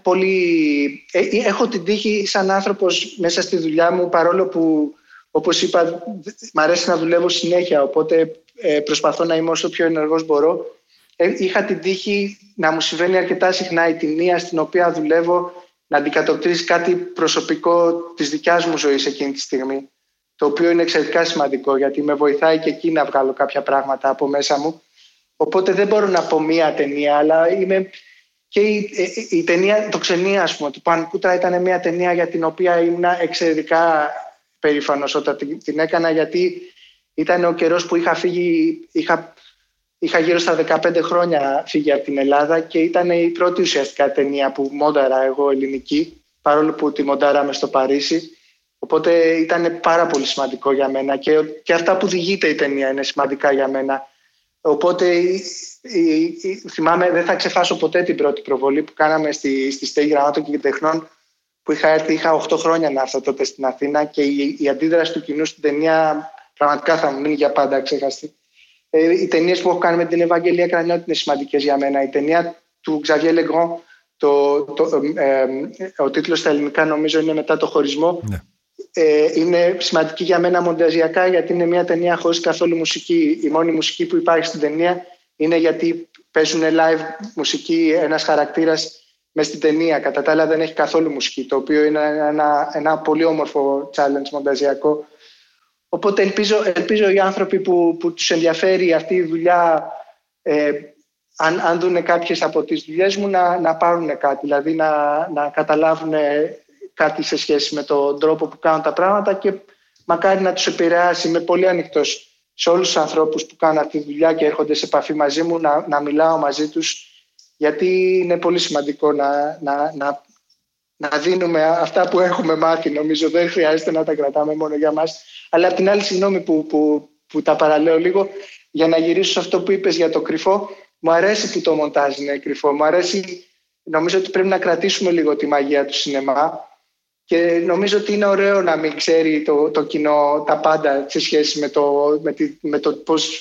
έχω την τύχη σαν άνθρωπος μέσα στη δουλειά μου, παρόλο που, όπως είπα, μ' αρέσει να δουλεύω συνέχεια, οπότε προσπαθώ να είμαι όσο πιο ενεργός μπορώ. Είχα την τύχη να μου συμβαίνει αρκετά συχνά η ταινία στην οποία δουλεύω να αντικατοπτρίζει κάτι προσωπικό της δικιάς μου ζωής εκείνη τη στιγμή, το οποίο είναι εξαιρετικά σημαντικό, γιατί με βοηθάει και εκεί να βγάλω κάποια πράγματα από μέσα μου. Οπότε δεν μπορώ να πω μία ταινία, αλλά και η ταινία «Το Ξενία», ας πούμε, του Παν Κούτρα, ήταν μια ταινία για την οποία ήμουν εξαιρετικά περήφανος όταν την έκανα, γιατί ήταν ο καιρός που είχα φύγει, είχα γύρω στα 15 χρόνια φύγει από την Ελλάδα, και ήταν η πρώτη ουσιαστικά ταινία που μόνταρα εγώ ελληνική, παρόλο που τη μοντάραμε στο Παρίσι. Οπότε ήταν πάρα πολύ σημαντικό για μένα, και αυτά που διηγείται η ταινία είναι σημαντικά για μένα. Οπότε θυμάμαι, δεν θα ξεχάσω ποτέ την πρώτη προβολή που κάναμε στη Στέγη Γραμμάτων και Τεχνών, που είχα 8 χρόνια να έρθω τότε στην Αθήνα, και η αντίδραση του κοινού στην ταινία πραγματικά θα μου μείνει για πάντα ξεχαστή. Οι ταινίες που έχω κάνει με την Ευαγγελία Κρανιώτη είναι σημαντικές για μένα. Η ταινία του Xavier Legrand, ο τίτλος στα ελληνικά νομίζω είναι «Μετά το χωρισμό». Ναι. Είναι σημαντική για μένα μονταζιακά, γιατί είναι μια ταινία χωρίς καθόλου μουσική. Η μόνη μουσική που υπάρχει στην ταινία είναι γιατί παίζουν live μουσική ένας χαρακτήρας μες στην ταινία. Κατά τα άλλα δεν έχει καθόλου μουσική, το οποίο είναι ένα πολύ όμορφο challenge μονταζιακό. Οπότε ελπίζω οι άνθρωποι που τους ενδιαφέρει αυτή η δουλειά, αν δουν κάποιες από τις δουλειές μου, να πάρουν κάτι, δηλαδή να καταλάβουν κάτι σε σχέση με τον τρόπο που κάνουν τα πράγματα, και μακάρι να τους επηρεάσει. Είμαι πολύ ανοιχτός σε όλους τους ανθρώπους που κάνουν αυτή τη δουλειά και έρχονται σε επαφή μαζί μου, να μιλάω μαζί τους, γιατί είναι πολύ σημαντικό να δίνουμε αυτά που έχουμε μάθει. Νομίζω δεν χρειάζεται να τα κρατάμε μόνο για μας. Αλλά απ' την άλλη, συγγνώμη που τα παραλέω λίγο, για να γυρίσω σε αυτό που είπες για το κρυφό, μου αρέσει που το μοντάζ είναι κρυφό. Μου αρέσει, νομίζω ότι πρέπει να κρατήσουμε λίγο τη μαγεία του σινεμά, και νομίζω ότι είναι ωραίο να μην ξέρει το κοινό τα πάντα σε σχέση με το πώς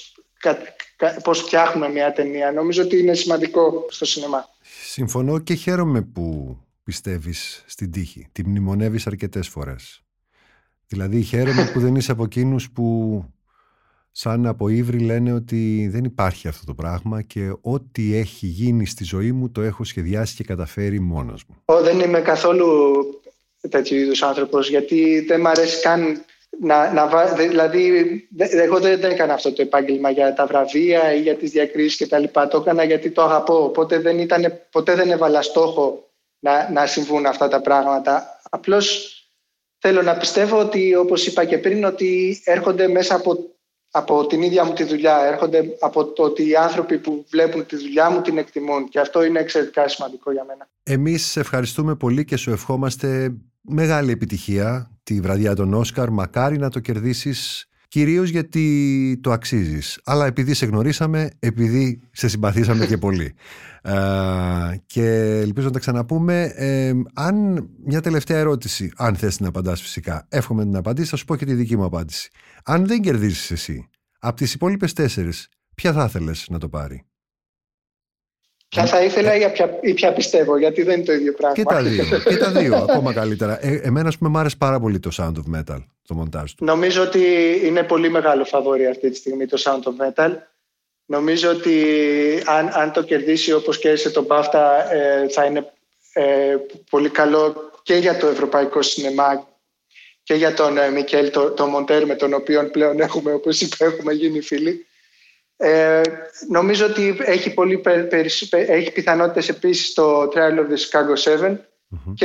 πώς φτιάχνουμε μια ταινία. Νομίζω ότι είναι σημαντικό στο σινεμά. Συμφωνώ και χαίρομαι που πιστεύεις στην τύχη. Τη μνημονεύεις αρκετές φορές. Δηλαδή χαίρομαι που δεν είσαι από εκείνους που σαν από ύβρι λένε ότι δεν υπάρχει αυτό το πράγμα και ό,τι έχει γίνει στη ζωή μου το έχω σχεδιάσει και καταφέρει μόνος μου. Δεν είμαι καθόλου τέτοιου είδους άνθρωπος, γιατί δεν μ' αρέσει καν δηλαδή εγώ δεν έκανα αυτό το επάγγελμα για τα βραβεία ή για τις διακρίσεις κτλ. Το έκανα γιατί το αγαπώ, οπότε ποτέ δεν έβαλα στόχο να συμβούν αυτά τα πράγματα. Απλώς θέλω να πιστεύω ότι, όπως είπα και πριν, ότι έρχονται μέσα από την ίδια μου τη δουλειά, έρχονται από το ότι οι άνθρωποι που βλέπουν τη δουλειά μου την εκτιμούν, και αυτό είναι εξαιρετικά σημαντικό για μένα. Εμείς ευχαριστούμε πολύ και σου ευχόμαστε μεγάλη επιτυχία τη βραδιά των Όσκαρ. Μακάρι να το κερδίσεις, κυρίως γιατί το αξίζεις, αλλά επειδή σε γνωρίσαμε, επειδή σε συμπαθήσαμε και πολύ. Και ελπίζω να τα ξαναπούμε. Μια τελευταία ερώτηση, αν θες να απαντάς φυσικά. Εύχομαι να απαντήσεις, θα σου πω και τη δική μου απάντηση. Αν δεν κερδίσεις εσύ, από τις υπόλοιπες 4, ποια θα ήθελες να το πάρει? Ποια θα ήθελα ή ποια πιστεύω, γιατί δεν είναι το ίδιο πράγμα. Και τα δύο ακόμα καλύτερα. Εμένα, ας πούμε, μ' άρεσε πάρα πολύ το Sound of Metal, το μοντάζ του. Νομίζω ότι είναι πολύ μεγάλο φαβόρι αυτή τη στιγμή το Sound of Metal. Νομίζω ότι αν το κερδίσει όπως κέρδισε τον BAFTA, θα είναι πολύ καλό και για το ευρωπαϊκό σινεμά και για τον Μικέλ, τον Μοντέρ, με τον οποίο πλέον έχουμε γίνει φίλοι. Νομίζω ότι έχει πιθανότητες επίσης το Trial of the Chicago 7 και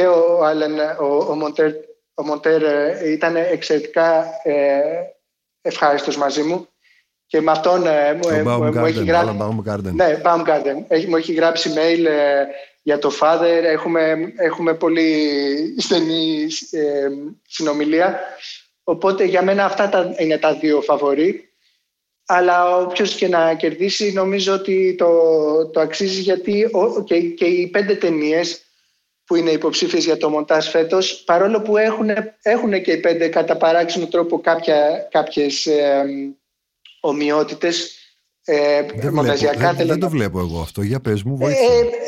ο Μοντέρ ήταν εξαιρετικά ευχάριστος μαζί μου και με αυτόν μου έχει γράψει μου έχει γράψει mail για το Father. Έχουμε πολύ στενή συνομιλία, οπότε για μένα αυτά είναι τα δύο φαβορί. Αλλά όποιος και να κερδίσει, νομίζω ότι το αξίζει, γιατί και οι 5 ταινίες που είναι υποψήφιες για το μοντάζ φέτος, παρόλο που έχουν και οι 5 κατά παράξενο τρόπο κάποιες ομοιότητες μονταζιακά. Δεν το βλέπω εγώ αυτό. Για πες μου, βοήθησε.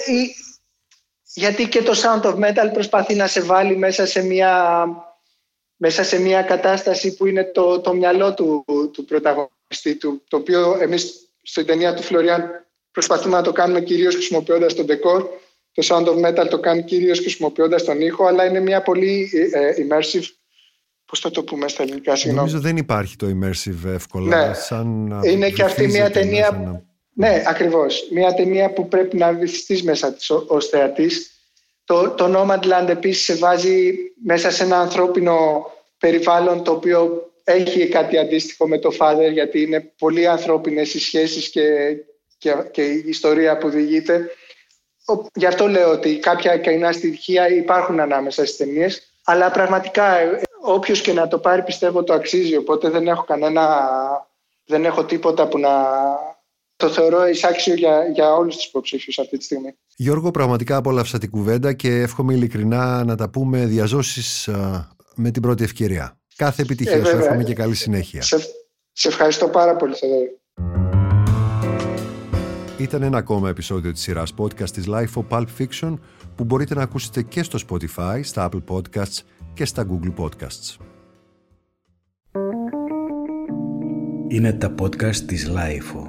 Γιατί και το Sound of Metal προσπαθεί να σε βάλει μέσα σε μια κατάσταση που είναι το μυαλό του πρωταγωνιστή, το οποίο εμείς στην ταινία του Φλωριάν προσπαθούμε να το κάνουμε κυρίως χρησιμοποιώντας τον decor. Το Sound of Metal το κάνει κυρίως χρησιμοποιώντας τον ήχο, αλλά είναι μια πολύ immersive. Πώς θα το πούμε στα ελληνικά, συγγνώμη. Νομίζω δεν υπάρχει το immersive εύκολα. Ναι. Είναι και αυτή μια ταινία. Ναι, ακριβώς. Μια ταινία που πρέπει να βυθιστείς μέσα της ως θεατής. Το Nomadland επίσης σε βάζει μέσα σε ένα ανθρώπινο περιβάλλον, το οποίο έχει κάτι αντίστοιχο με το Father, γιατί είναι πολύ ανθρώπινες οι σχέσεις και η ιστορία που διηγείται. Γι' αυτό λέω ότι κάποια κενά στοιχεία υπάρχουν ανάμεσα στις ταινίες, αλλά πραγματικά όποιος και να το πάρει πιστεύω το αξίζει, οπότε δεν έχω τίποτα που να το θεωρώ εισάξιο για όλους τους υποψήφιους αυτή τη στιγμή. Γιώργο, πραγματικά απόλαυσα την κουβέντα και εύχομαι ειλικρινά να τα πούμε διαζώσεις με την πρώτη ευκαιρία. Κάθε επιτυχία σου, εύχομαι και καλή συνέχεια. Σε ευχαριστώ πάρα πολύ, Θοδωρή. Ήταν ένα ακόμα επεισόδιο της σειράς podcast της LIFO Pulp Fiction, που μπορείτε να ακούσετε και στο Spotify, στα Apple Podcasts και στα Google Podcasts. Είναι τα podcast της LIFO.